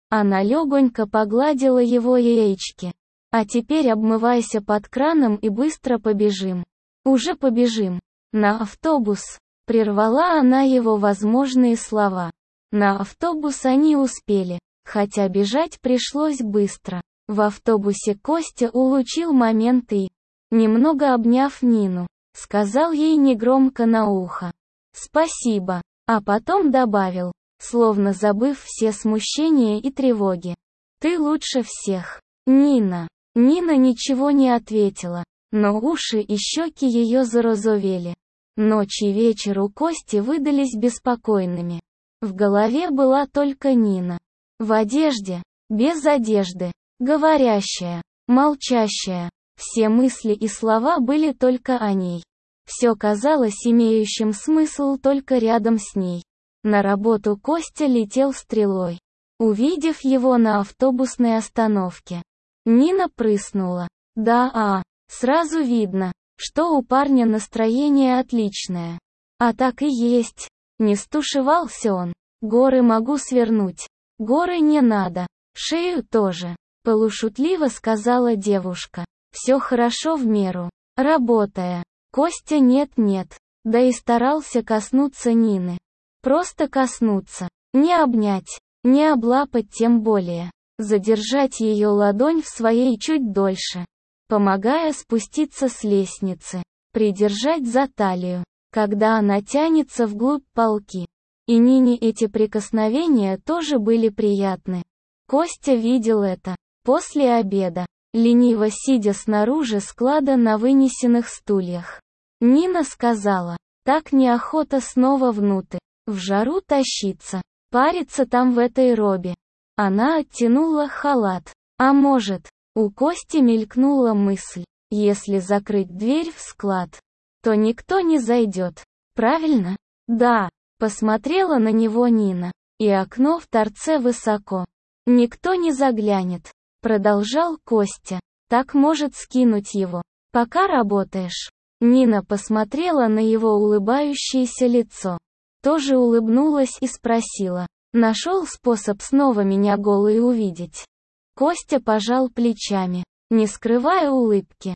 Она легонько погладила его яички. А теперь обмывайся под краном и быстро побежим. Уже побежим. На автобус. Прервала она его возможные слова. На автобус они успели, хотя бежать пришлось быстро. В автобусе Костя улучил момент и, немного обняв Нину, сказал ей негромко на ухо: «Спасибо», а потом добавил, словно забыв все смущения и тревоги: «Ты лучше всех, Нина». Нина ничего не ответила, но уши и щеки ее зарозовели. Ночь и вечер у Кости выдались беспокойными. В голове была только Нина. В одежде, без одежды, говорящая, молчащая. Все мысли и слова были только о ней. Все казалось имеющим смысл только рядом с ней. На работу Костя летел стрелой. Увидев его на автобусной остановке, Нина прыснула. Да, сразу видно, что у парня настроение отличное. А так и есть. Не стушевался он. Горы могу свернуть. Горы не надо. Шею тоже. Полушутливо сказала девушка. Все хорошо в меру. Работая. Костя нет-нет. Да и старался коснуться Нины. Просто коснуться. Не обнять. Не облапать тем более. Задержать ее ладонь в своей чуть дольше. Помогая спуститься с лестницы. Придержать за талию, когда она тянется вглубь полки. И Нине эти прикосновения тоже были приятны. Костя видел это. После обеда, лениво сидя снаружи склада на вынесенных стульях, Нина сказала: «Так неохота снова внутрь, в жару тащиться, париться там в этой робе». Она оттянула халат. А может, у Кости мелькнула мысль: если закрыть дверь в склад, то никто не зайдет. Правильно? Да. Посмотрела на него Нина. И окно в торце высоко. Никто не заглянет. Продолжал Костя. Так может скинуть его. Пока работаешь. Нина посмотрела на его улыбающееся лицо. Тоже улыбнулась и спросила: «Нашел способ снова меня голой увидеть?» Костя пожал плечами, не скрывая улыбки.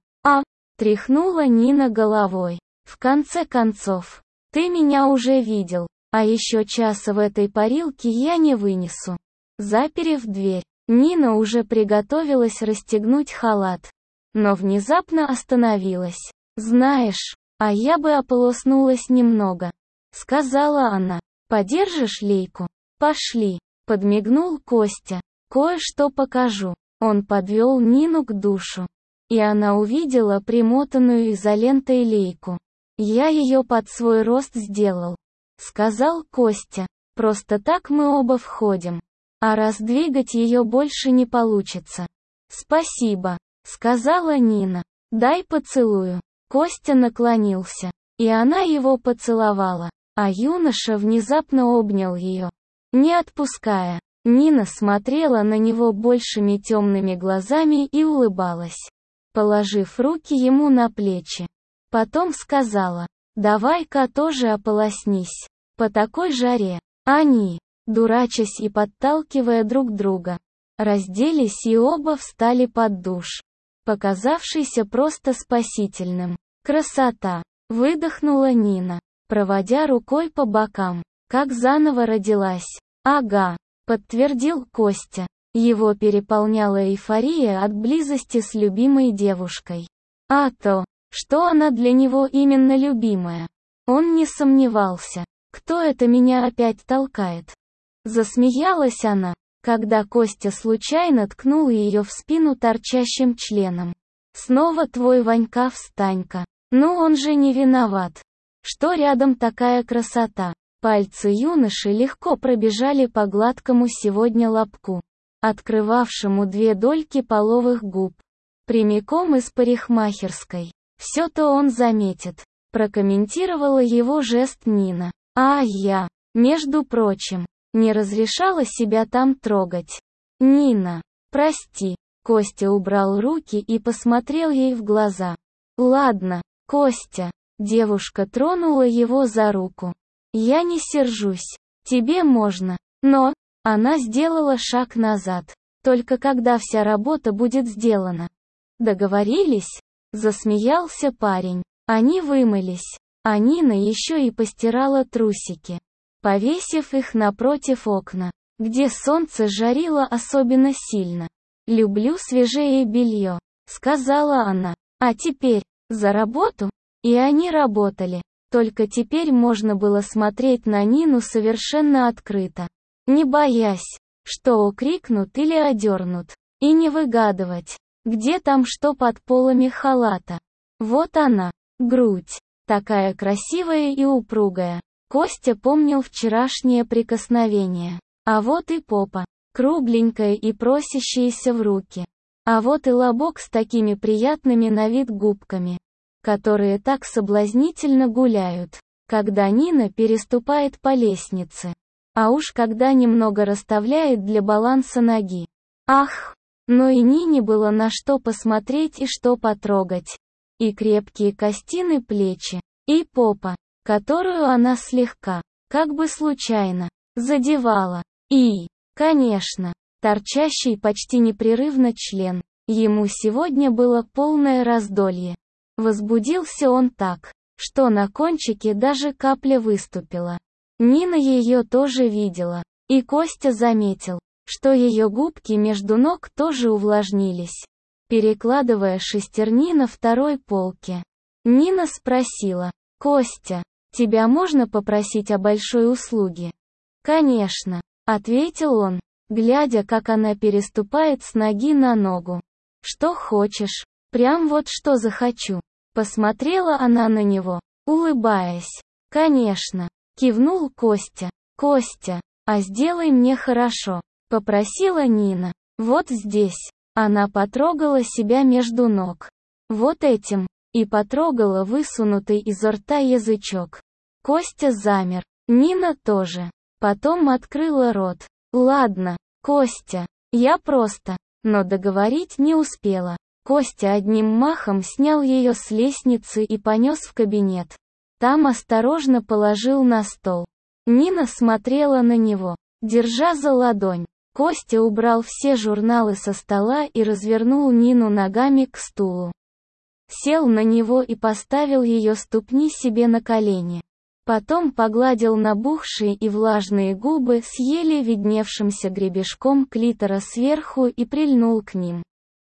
Тряхнула Нина головой. «В конце концов, ты меня уже видел, а еще часа в этой парилке я не вынесу». Заперев дверь, Нина уже приготовилась расстегнуть халат, но внезапно остановилась. «Знаешь, а я бы ополоснулась немного», — сказала она. «Подержишь лейку?» «Пошли», — подмигнул Костя. «Кое-что покажу». Он подвел Нину к душу, и она увидела примотанную изолентой лейку. «Я ее под свой рост сделал», — сказал Костя. «Просто так мы оба входим. А раз двигать ее больше не получится». «Спасибо», — сказала Нина. «Дай поцелую». Костя наклонился, и она его поцеловала, а юноша внезапно обнял ее, не отпуская. Нина смотрела на него большими темными глазами и улыбалась, положив руки ему на плечи. Потом сказала: «Давай-ка тоже ополоснись. По такой жаре». Они, дурачась и подталкивая друг друга, разделись и оба встали под душ, показавшийся просто спасительным. «Красота!» — выдохнула Нина, проводя рукой по бокам. «Как заново родилась». «Ага», — подтвердил Костя. Его переполняла эйфория от близости с любимой девушкой. А то, что она для него именно любимая. Он не сомневался. «Кто это меня опять толкает?» Засмеялась она, когда Костя случайно ткнул ее в спину торчащим членом. «Снова твой Ванька-встанька. Ну он же не виноват. Что рядом такая красота». Пальцы юноши легко пробежали по гладкому сегодня лобку, открывавшему две дольки половых губ. Прямиком из парикмахерской. «Все-то он заметит», — прокомментировала его жест Нина. «А я, между прочим, не разрешала себя там трогать». «Нина, прости». Костя убрал руки и посмотрел ей в глаза. «Ладно, Костя». Девушка тронула его за руку. «Я не сержусь. Тебе можно. Но, Она сделала шаг назад. Только когда вся работа будет сделана. Договорились? Засмеялся парень. Они вымылись. А Нина еще и постирала трусики, повесив их напротив окна, где солнце жарило особенно сильно. «Люблю свежее белье», — сказала она. «А теперь, за работу?» И они работали. Только теперь можно было смотреть на Нину совершенно открыто, не боясь, что укрикнут или одернут, и не выгадывать, где там что под полами халата. Вот она, грудь, такая красивая и упругая. Костя помнил вчерашнее прикосновение. А вот и попа, кругленькая и просящаяся в руки. А вот и лобок с такими приятными на вид губками, которые так соблазнительно гуляют, когда Нина переступает по лестнице. А уж когда немного расставляет для баланса ноги. Ах! Но и Нине было на что посмотреть и что потрогать. И крепкие костяные плечи, и попа, которую она слегка, как бы случайно, задевала. И, конечно, торчащий почти непрерывно член. Ему сегодня было полное раздолье. Возбудился он так, что на кончике даже капля выступила. Нина ее тоже видела, и Костя заметил, что ее губки между ног тоже увлажнились. Перекладывая шестерни на второй полке, Нина спросила: «Костя, тебя можно попросить о большой услуге?» «Конечно», — ответил он, глядя, как она переступает с ноги на ногу. «Что хочешь, прям вот что захочу». Посмотрела она на него, улыбаясь. «Конечно», — кивнул Костя. «Костя, а сделай мне хорошо», — попросила Нина. «Вот здесь». Она потрогала себя между ног. Вот этим. И потрогала высунутый изо рта язычок. Костя замер. Нина тоже. Потом открыла рот. «Ладно, Костя, я просто...» Но договорить не успела. Костя одним махом снял ее с лестницы и понес в кабинет. Там осторожно положил на стол. Нина смотрела на него, держа за ладонь. Костя убрал все журналы со стола и развернул Нину ногами к стулу. Сел на него и поставил ее ступни себе на колени. Потом погладил набухшие и влажные губы с еле видневшимся гребешком клитора сверху и прильнул к ним.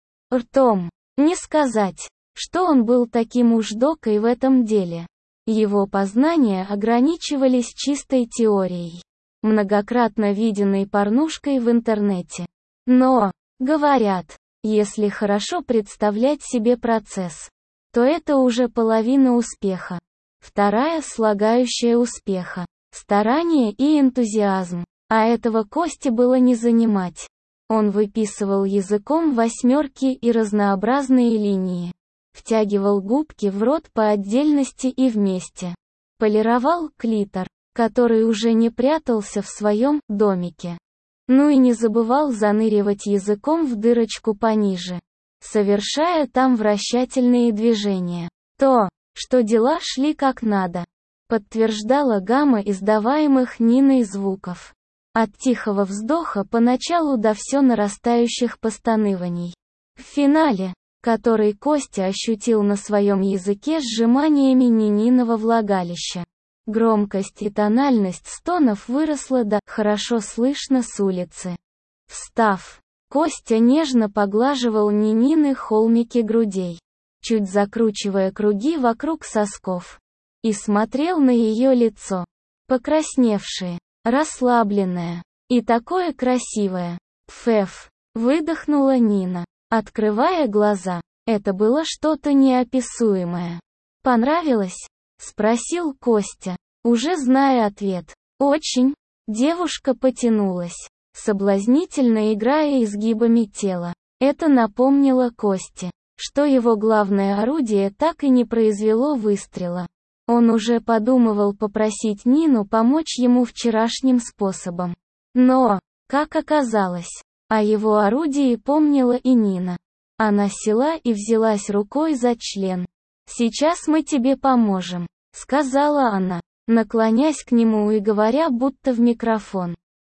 Ртом. Не сказать, что он был таким уж докой в этом деле. Его познания ограничивались чистой теорией, многократно виденной порнушкой в интернете. Но, говорят, если хорошо представлять себе процесс, то это уже половина успеха. Вторая слагающая успеха – старание и энтузиазм, а этого Косте было не занимать. Он выписывал языком восьмерки и разнообразные линии, втягивал губки в рот по отдельности и вместе, полировал клитор, который уже не прятался в своем домике. Ну и не забывал заныривать языком в дырочку пониже, совершая там вращательные движения. То, что дела шли как надо, подтверждала гамма издаваемых Ниной звуков. От тихого вздоха поначалу до все нарастающих постанываний. В финале, который Костя ощутил на своем языке сжиманиями Нининого влагалища, громкость и тональность стонов выросла до «хорошо слышно с улицы». Встав, Костя нежно поглаживал Нинины холмики грудей, чуть закручивая круги вокруг сосков, и смотрел на ее лицо, покрасневшее, расслабленное и такое красивое. «Пфэф», — выдохнула Нина, открывая глаза. Это было что-то неописуемое. «Понравилось?» — спросил Костя, уже зная ответ. «Очень». Девушка потянулась, соблазнительно играя изгибами тела. Это напомнило Косте, что его главное орудие так и не произвело выстрела. Он уже подумывал попросить Нину помочь ему вчерашним способом. Но, как оказалось, о его орудии помнила и Нина. Она села и взялась рукой за член. «Сейчас мы тебе поможем», — сказала она, наклонясь к нему и говоря будто в микрофон.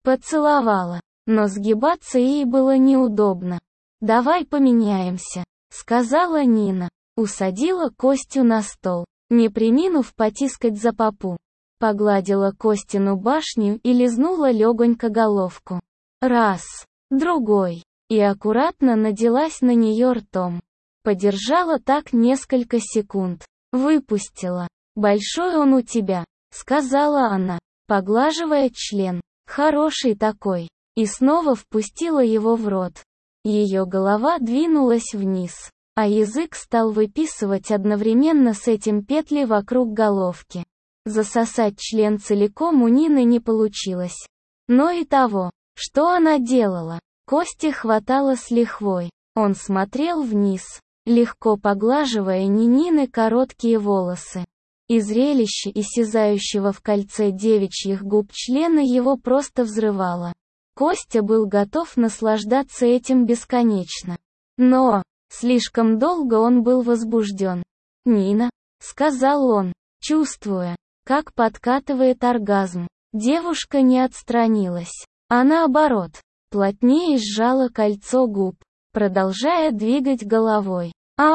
Поцеловала. Но сгибаться ей было неудобно. «Давай поменяемся», — сказала Нина. Усадила Костю на стол, не преминув потискать за попу. Погладила Костину башню и лизнула легонько головку. Раз, другой. И аккуратно наделась на нее ртом. Подержала так несколько секунд. Выпустила. «Большой он у тебя», — сказала она, поглаживая член. «Хороший такой». И снова впустила его в рот. Ее голова двинулась вниз, а язык стал выписывать одновременно с этим петли вокруг головки. Засосать член целиком у Нины не получилось. Но и того, что она делала, Косте хватало с лихвой. Он смотрел вниз, легко поглаживая Нинины короткие волосы. И зрелище исчезающего в кольце девичьих губ члена его просто взрывало. Костя был готов наслаждаться этим бесконечно. Но, слишком долго он был возбужден. «Нина», — сказал он, чувствуя, как подкатывает оргазм. Девушка не отстранилась, а наоборот, плотнее сжала кольцо губ, продолжая двигать головой.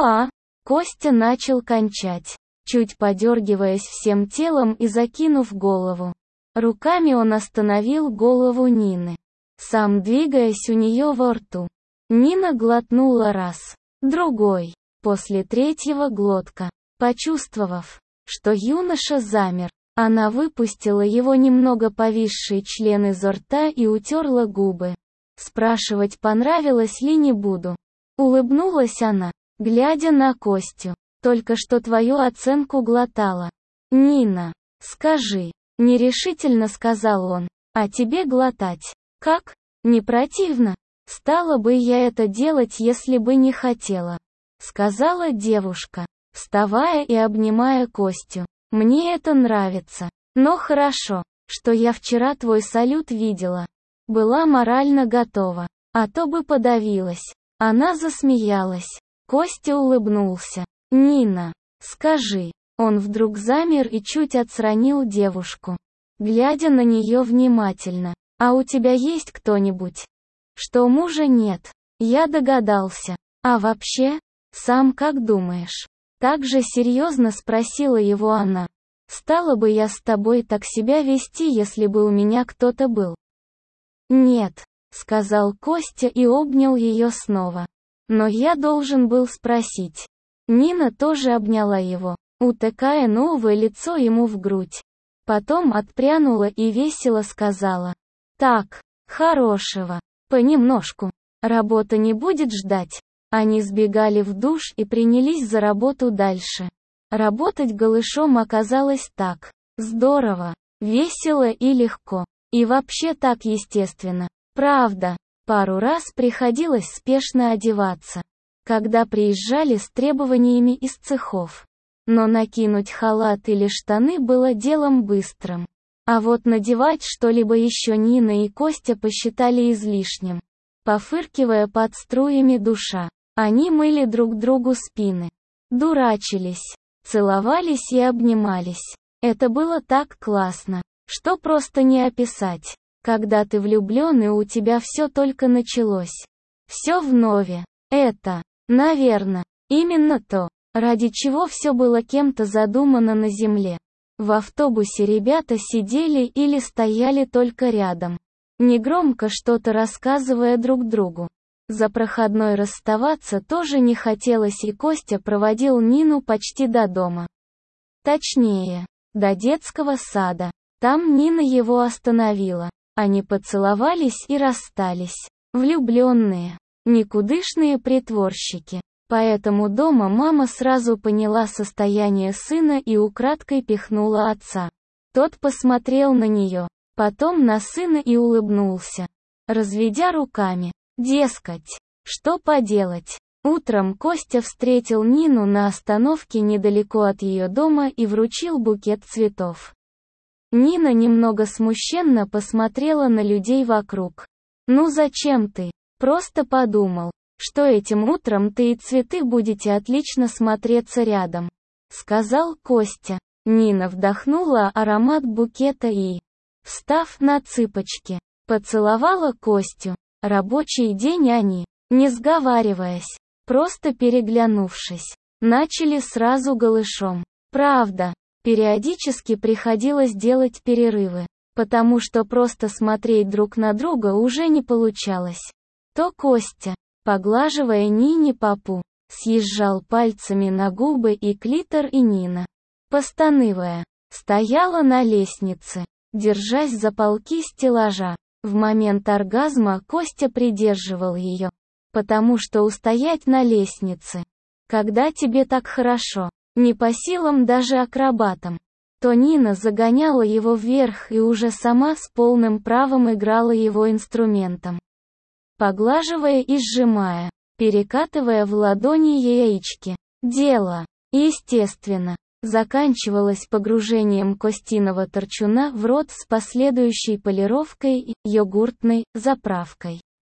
Костя начал кончать, чуть подергиваясь всем телом и закинув голову. Руками он остановил голову Нины, сам двигаясь у нее во рту. Нина глотнула раз, другой. После третьего глотка, почувствовав, что юноша замер, она выпустила его немного повисший член изо рта и утерла губы. Спрашивать, понравилось ли, не буду. Улыбнулась она, глядя на Костю. Только что твою оценку глотала. «Нина, скажи», — нерешительно сказал он, — «а тебе глотать? Как? Не противно? Стала бы я это делать, если бы не хотела», — сказала девушка, вставая и обнимая Костю. «Мне это нравится. Но хорошо, что я вчера твой салют видела. Была морально готова. А то бы подавилась». Она засмеялась. Костя улыбнулся. «Нина, скажи». Он вдруг замер и чуть отстранил девушку, глядя на нее внимательно. «А у тебя есть кто-нибудь?» «Что мужа нет?» «Я догадался. А вообще, сам как думаешь?» Так же серьезно спросила его она. «Стала бы я с тобой так себя вести, если бы у меня кто-то был?» «Нет», — сказал Костя и обнял ее снова. «Но я должен был спросить». Нина тоже обняла его, утыкая новое лицо ему в грудь. Потом отпрянула и весело сказала: «Так, хорошего, понемножку. Работа не будет ждать». Они сбегали в душ и принялись за работу дальше. Работать голышом оказалось так здорово, весело и легко. И вообще так естественно. Правда, пару раз приходилось спешно одеваться, когда приезжали с требованиями из цехов. Но накинуть халат или штаны было делом быстрым. А вот надевать что-либо еще Нина и Костя посчитали излишним. Пофыркивая под струями душа, они мыли друг другу спины, дурачились, целовались и обнимались. Это было так классно, что просто не описать. Когда ты влюблен и у тебя все только началось. Все вновь. Это, наверное, именно то, ради чего все было кем-то задумано на земле. В автобусе ребята сидели или стояли только рядом, негромко что-то рассказывая друг другу. За проходной расставаться тоже не хотелось, и Костя проводил Нину почти до дома. Точнее, до детского сада. Там Нина его остановила. Они поцеловались и расстались. Влюбленные, никудышные притворщики. Поэтому дома мама сразу поняла состояние сына и украдкой пихнула отца. Тот посмотрел на нее, потом на сына и улыбнулся, разведя руками. Дескать, что поделать. Утром Костя встретил Нину на остановке недалеко от ее дома и вручил букет цветов. Нина немного смущенно посмотрела на людей вокруг. «Ну зачем ты? Просто подумал, что этим утром ты и цветы будете отлично смотреться рядом», — сказал Костя. Нина вдохнула аромат букета и, встав на цыпочки, Поцеловала Костю. Рабочий день они, не сговариваясь, просто переглянувшись, начали сразу голышом. Правда, периодически приходилось делать перерывы, потому что просто смотреть друг на друга уже не получалось. То Костя, поглаживая Нине попу, съезжал пальцами на губы и клитор, и Нина, постанывая, стояла на лестнице, держась за полки стеллажа. В момент оргазма Костя придерживал ее, потому что устоять на лестнице, когда тебе так хорошо, не по силам даже акробатам, то Нина загоняла его вверх и уже сама с полным правом играла его инструментом, поглаживая и сжимая, перекатывая в ладони яички. Дело, естественно, заканчивалось погружением Костиного торчуна в рот с последующей полировкой и йогуртной заправкой.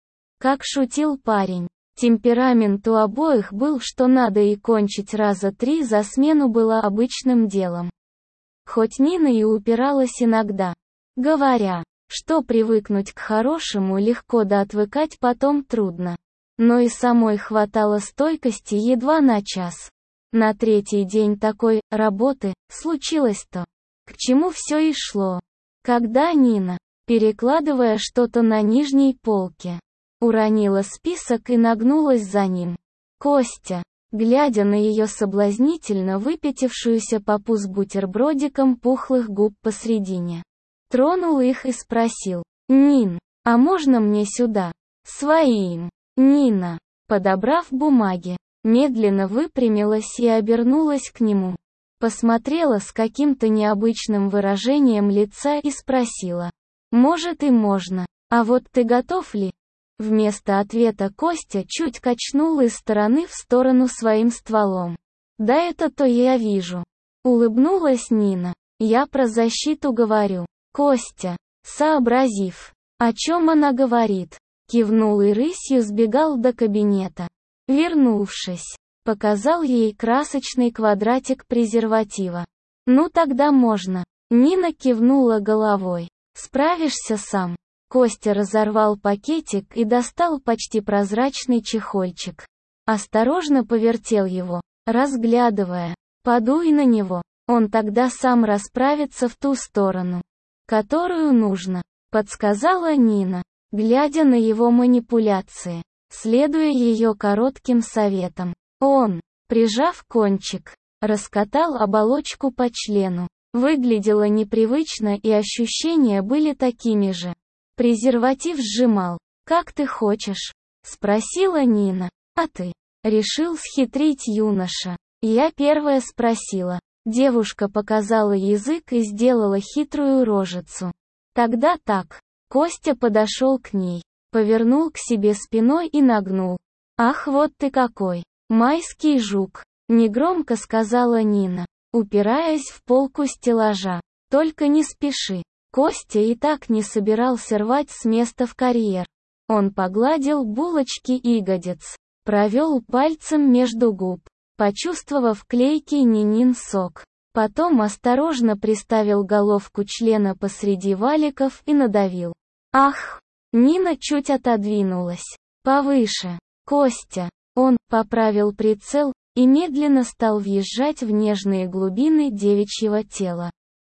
Как шутил парень, темперамент у обоих был что надо, и кончить раза 3 за смену было обычным делом. Хоть Нина и упиралась иногда, говоря, что привыкнуть к хорошему легко, да отвыкать потом трудно. Но и самой хватало стойкости едва на час. На 3-й день такой работы случилось то, к чему все и шло. Когда Нина, перекладывая что-то на нижней полке, уронила список и нагнулась за ним. Костя, глядя на ее соблазнительно выпятившуюся попу с бутербродиком пухлых губ посредине, тронул их и спросил: «Нин, а можно мне сюда?» «Своим». Нина, подобрав бумаги, медленно выпрямилась и обернулась к нему. Посмотрела с каким-то необычным выражением лица и спросила: «Может и можно, а вот ты готов ли?» Вместо ответа Костя чуть качнул из стороны в сторону своим стволом. «Да это-то я вижу». Улыбнулась Нина. «Я про защиту говорю». Костя, сообразив, о чем она говорит, кивнул и рысью сбегал до кабинета. Вернувшись, показал ей красочный квадратик презерватива. «Ну тогда можно». Нина кивнула головой. «Справишься сам». Костя разорвал пакетик и достал почти прозрачный чехольчик. Осторожно повертел его, разглядывая. «Подуй на него, он тогда сам расправится в ту сторону, которую нужно», подсказала Нина, глядя на его манипуляции, следуя ее коротким советам. Он, прижав кончик, раскатал оболочку по члену. Выглядело непривычно, и ощущения были такими же. Презерватив сжимал. «Как ты хочешь?» — спросила Нина. «А ты?» — решил схитрить юноша. Я первая спросила. Девушка показала язык и сделала хитрую рожицу. Тогда так. Костя подошел к ней, повернул к себе спиной и нагнул. «Ах, вот ты какой! Майский жук!» — негромко сказала Нина, упираясь в полку стеллажа. «Только не спеши». Костя и так не собирался рвать с места в карьер. Он погладил булочки ягодиц, провел пальцем между губ, почувствовав клейкий Нинин сок. Потом осторожно приставил головку члена посреди валиков и надавил. «Ах!» Нина чуть отодвинулась. «Повыше. Костя!» Он поправил прицел и медленно стал въезжать в нежные глубины девичьего тела.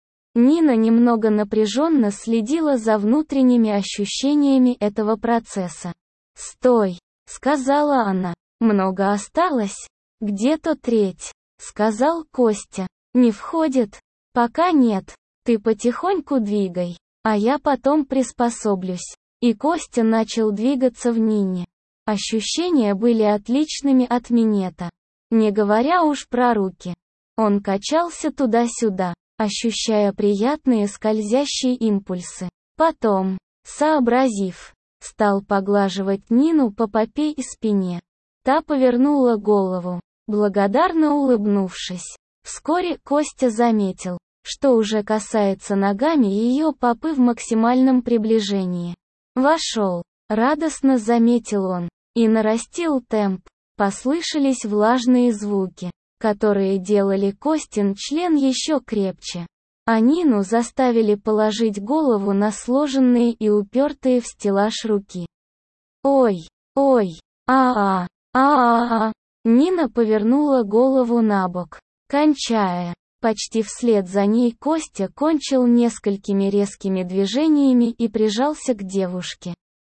Нина немного напряженно следила за внутренними ощущениями этого процесса. «Стой!» — сказала она. «Много осталось?» «Где-то треть», — сказал Костя. «Не входит?» «Пока нет. Ты потихоньку двигай, а я потом приспособлюсь». И Костя начал двигаться в Нине. Ощущения были отличными от минета. Не говоря уж про руки. Он качался туда-сюда, ощущая приятные скользящие импульсы. Потом, сообразив, стал поглаживать Нину по попе и спине. Та повернула голову, благодарно улыбнувшись. Вскоре Костя заметил, что уже касается ногами ее попы в максимальном приближении. «Вошел», — радостно заметил он, и нарастил темп. Послышались влажные звуки, которые делали Костин член еще крепче. а Нину заставили положить голову на сложенные и упертые в стеллаж руки. «Ой, ой, а-а-а». Нина повернула голову набок, кончая. Почти вслед за ней Костя кончил несколькими резкими движениями и прижался к девушке.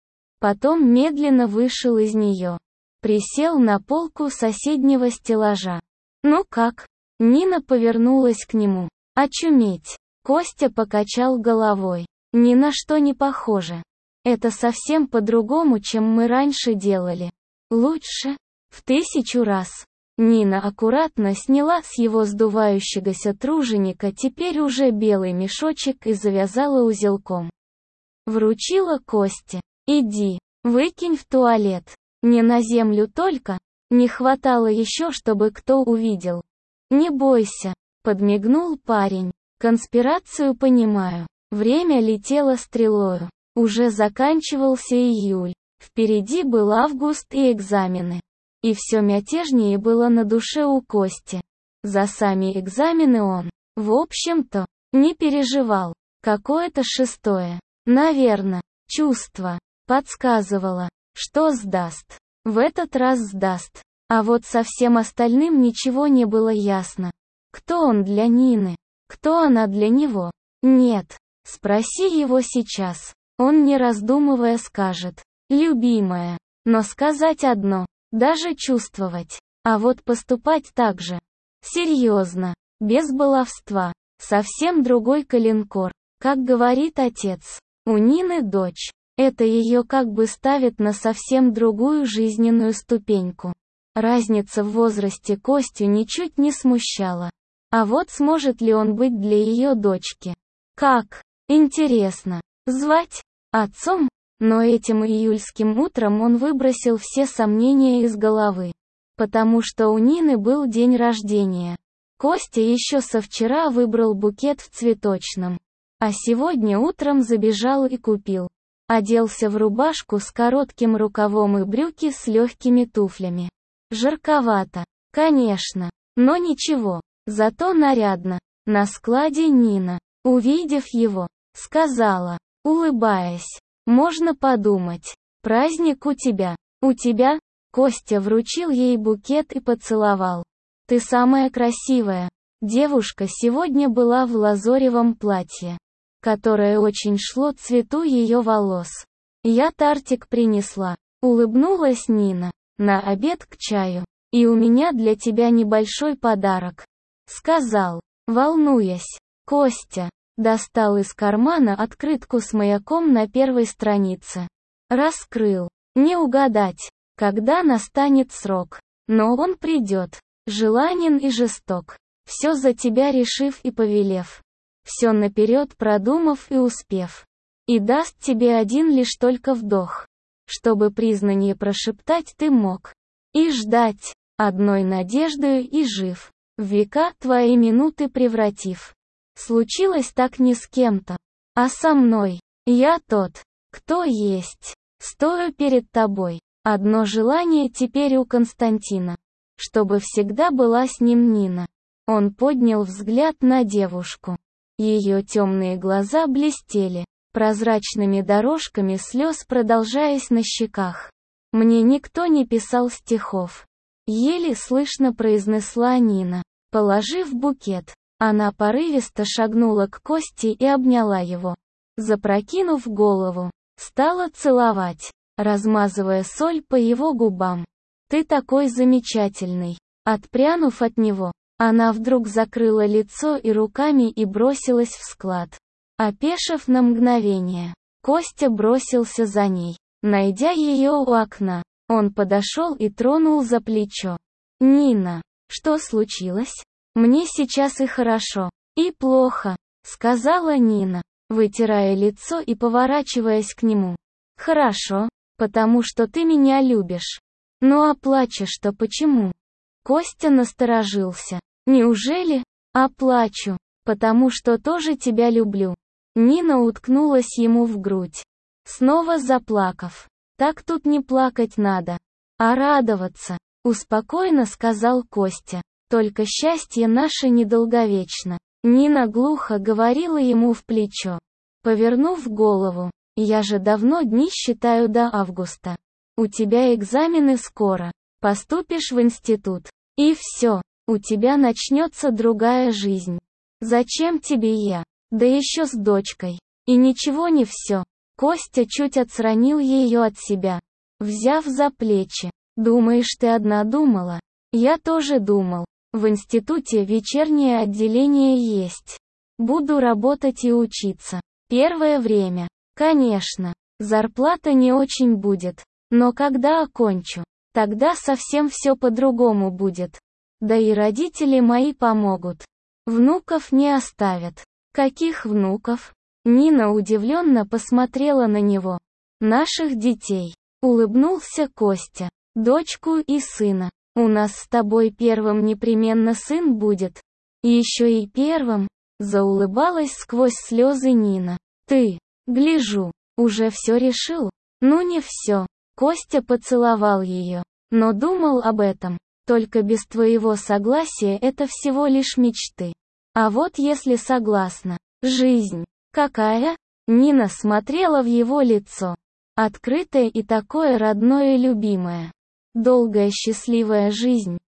Потом медленно вышел из нее. Присел на полку соседнего стеллажа. «Ну как?» Нина повернулась к нему. «Очуметь!» Костя покачал головой. «Ни на что не похоже. Это совсем по-другому, чем мы раньше делали. Лучше? В 1000 раз». Нина аккуратно сняла с его сдувающегося труженика теперь уже белый мешочек и завязала узелком. Вручила Косте. «Иди, выкинь в туалет. Не на землю только. Не хватало еще, чтобы кто увидел». «Не бойся», — подмигнул парень. «Конспирацию понимаю». Время летело стрелою. Уже заканчивался июль. Впереди был август и экзамены. И все мятежнее было на душе у Кости. За сами экзамены он, в общем-то, не переживал. Какое-то шестое, наверное, чувство подсказывало, что сдаст. В этот раз сдаст. А вот со всем остальным ничего не было ясно. Кто он для Нины? Кто она для него? Нет. Спроси его сейчас. Он, не раздумывая, скажет: «Любимая». Но сказать одно, даже чувствовать. А вот поступать так же. Серьезно. Без баловства. Совсем другой калинкор. Как говорит отец. У Нины дочь. Это ее как бы ставит на совсем другую жизненную ступеньку. Разница в возрасте Костю ничуть не смущала. А вот сможет ли он быть для ее дочки? Как? Интересно. Звать? Отцом? Но этим июльским утром он выбросил все сомнения из головы. Потому что у Нины был день рождения. Костя еще со вчера выбрал букет в цветочном. А сегодня утром забежал и купил. Оделся в рубашку с коротким рукавом и брюки с легкими туфлями. Жарковато, конечно, но ничего, зато нарядно. На складе Нина, увидев его, сказала, улыбаясь: «Можно подумать, праздник у тебя». «У тебя?» Костя вручил ей букет и поцеловал. «Ты самая красивая». Девушка сегодня была в лазоревом платье, которое очень шло цвету ее волос. «Я тортик принесла», — улыбнулась Нина, — «на обед к чаю. И у меня для тебя небольшой подарок», — сказал, волнуясь. Костя достал из кармана открытку с маяком на первой странице. Раскрыл. Не угадать, когда настанет срок. Но он придет. Желанен и жесток. Все за тебя решив и повелев. Все наперед продумав и успев. И даст тебе один лишь только вдох, чтобы признание прошептать ты мог. И ждать, одной надеждою и жив, в века твои минуты превратив. Случилось так не с кем-то, а со мной. Я тот, кто есть. Стою перед тобой. Одно желание теперь у Константина. Чтобы всегда была с ним Нина. Он поднял взгляд на девушку. Ее темные глаза блестели, прозрачными дорожками слез продолжаясь на щеках. «Мне никто не писал стихов», — еле слышно произнесла Нина. Положив букет, она порывисто шагнула к Косте и обняла его. Запрокинув голову, стала целовать, размазывая соль по его губам. «Ты такой замечательный». Отпрянув от него, она вдруг закрыла лицо и руками и бросилась в склад. Опешив на мгновение, Костя бросился за ней. Найдя ее у окна, он подошел и тронул за плечо. «Нина, что случилось?» «Мне сейчас и хорошо, и плохо», — сказала Нина, вытирая лицо и поворачиваясь к нему. «Хорошо, потому что ты меня любишь. Ну а плачешь-то почему?» Костя насторожился. «Неужели? А плачу, потому что тоже тебя люблю». Нина уткнулась ему в грудь, снова заплакав. «Так тут не плакать надо, а радоваться», — успокойно сказал Костя. «Только счастье наше недолговечно. Нина глухо говорила ему в плечо, повернув голову. «Я же давно дни считаю до августа. У тебя экзамены скоро. Поступишь в институт. И все, у тебя начнется другая жизнь. Зачем тебе я? Да еще с дочкой. И ничего не все». Костя чуть отстранил ее от себя, взяв за плечи. «Думаешь, ты одна думала? Я тоже думал. В институте вечернее отделение есть. Буду работать и учиться. Первое время. Конечно, зарплата не очень будет. Но когда окончу, тогда совсем все по-другому будет. Да и родители мои помогут. Внуков не оставят». «Каких внуков?» Нина удивленно посмотрела на него. «Наших детей», — улыбнулся Костя. «Дочку и сына. У нас с тобой первым непременно сын будет. Еще и первым», — заулыбалась сквозь слезы Нина. «Ты, гляжу, уже все решил?» «Ну не все». Костя поцеловал ее, но думал об этом. «Только без твоего согласия это всего лишь мечты. А вот если согласна, жизнь, какая?» Нина смотрела в его лицо. Открытое и такое родное и любимое. Долгая счастливая жизнь.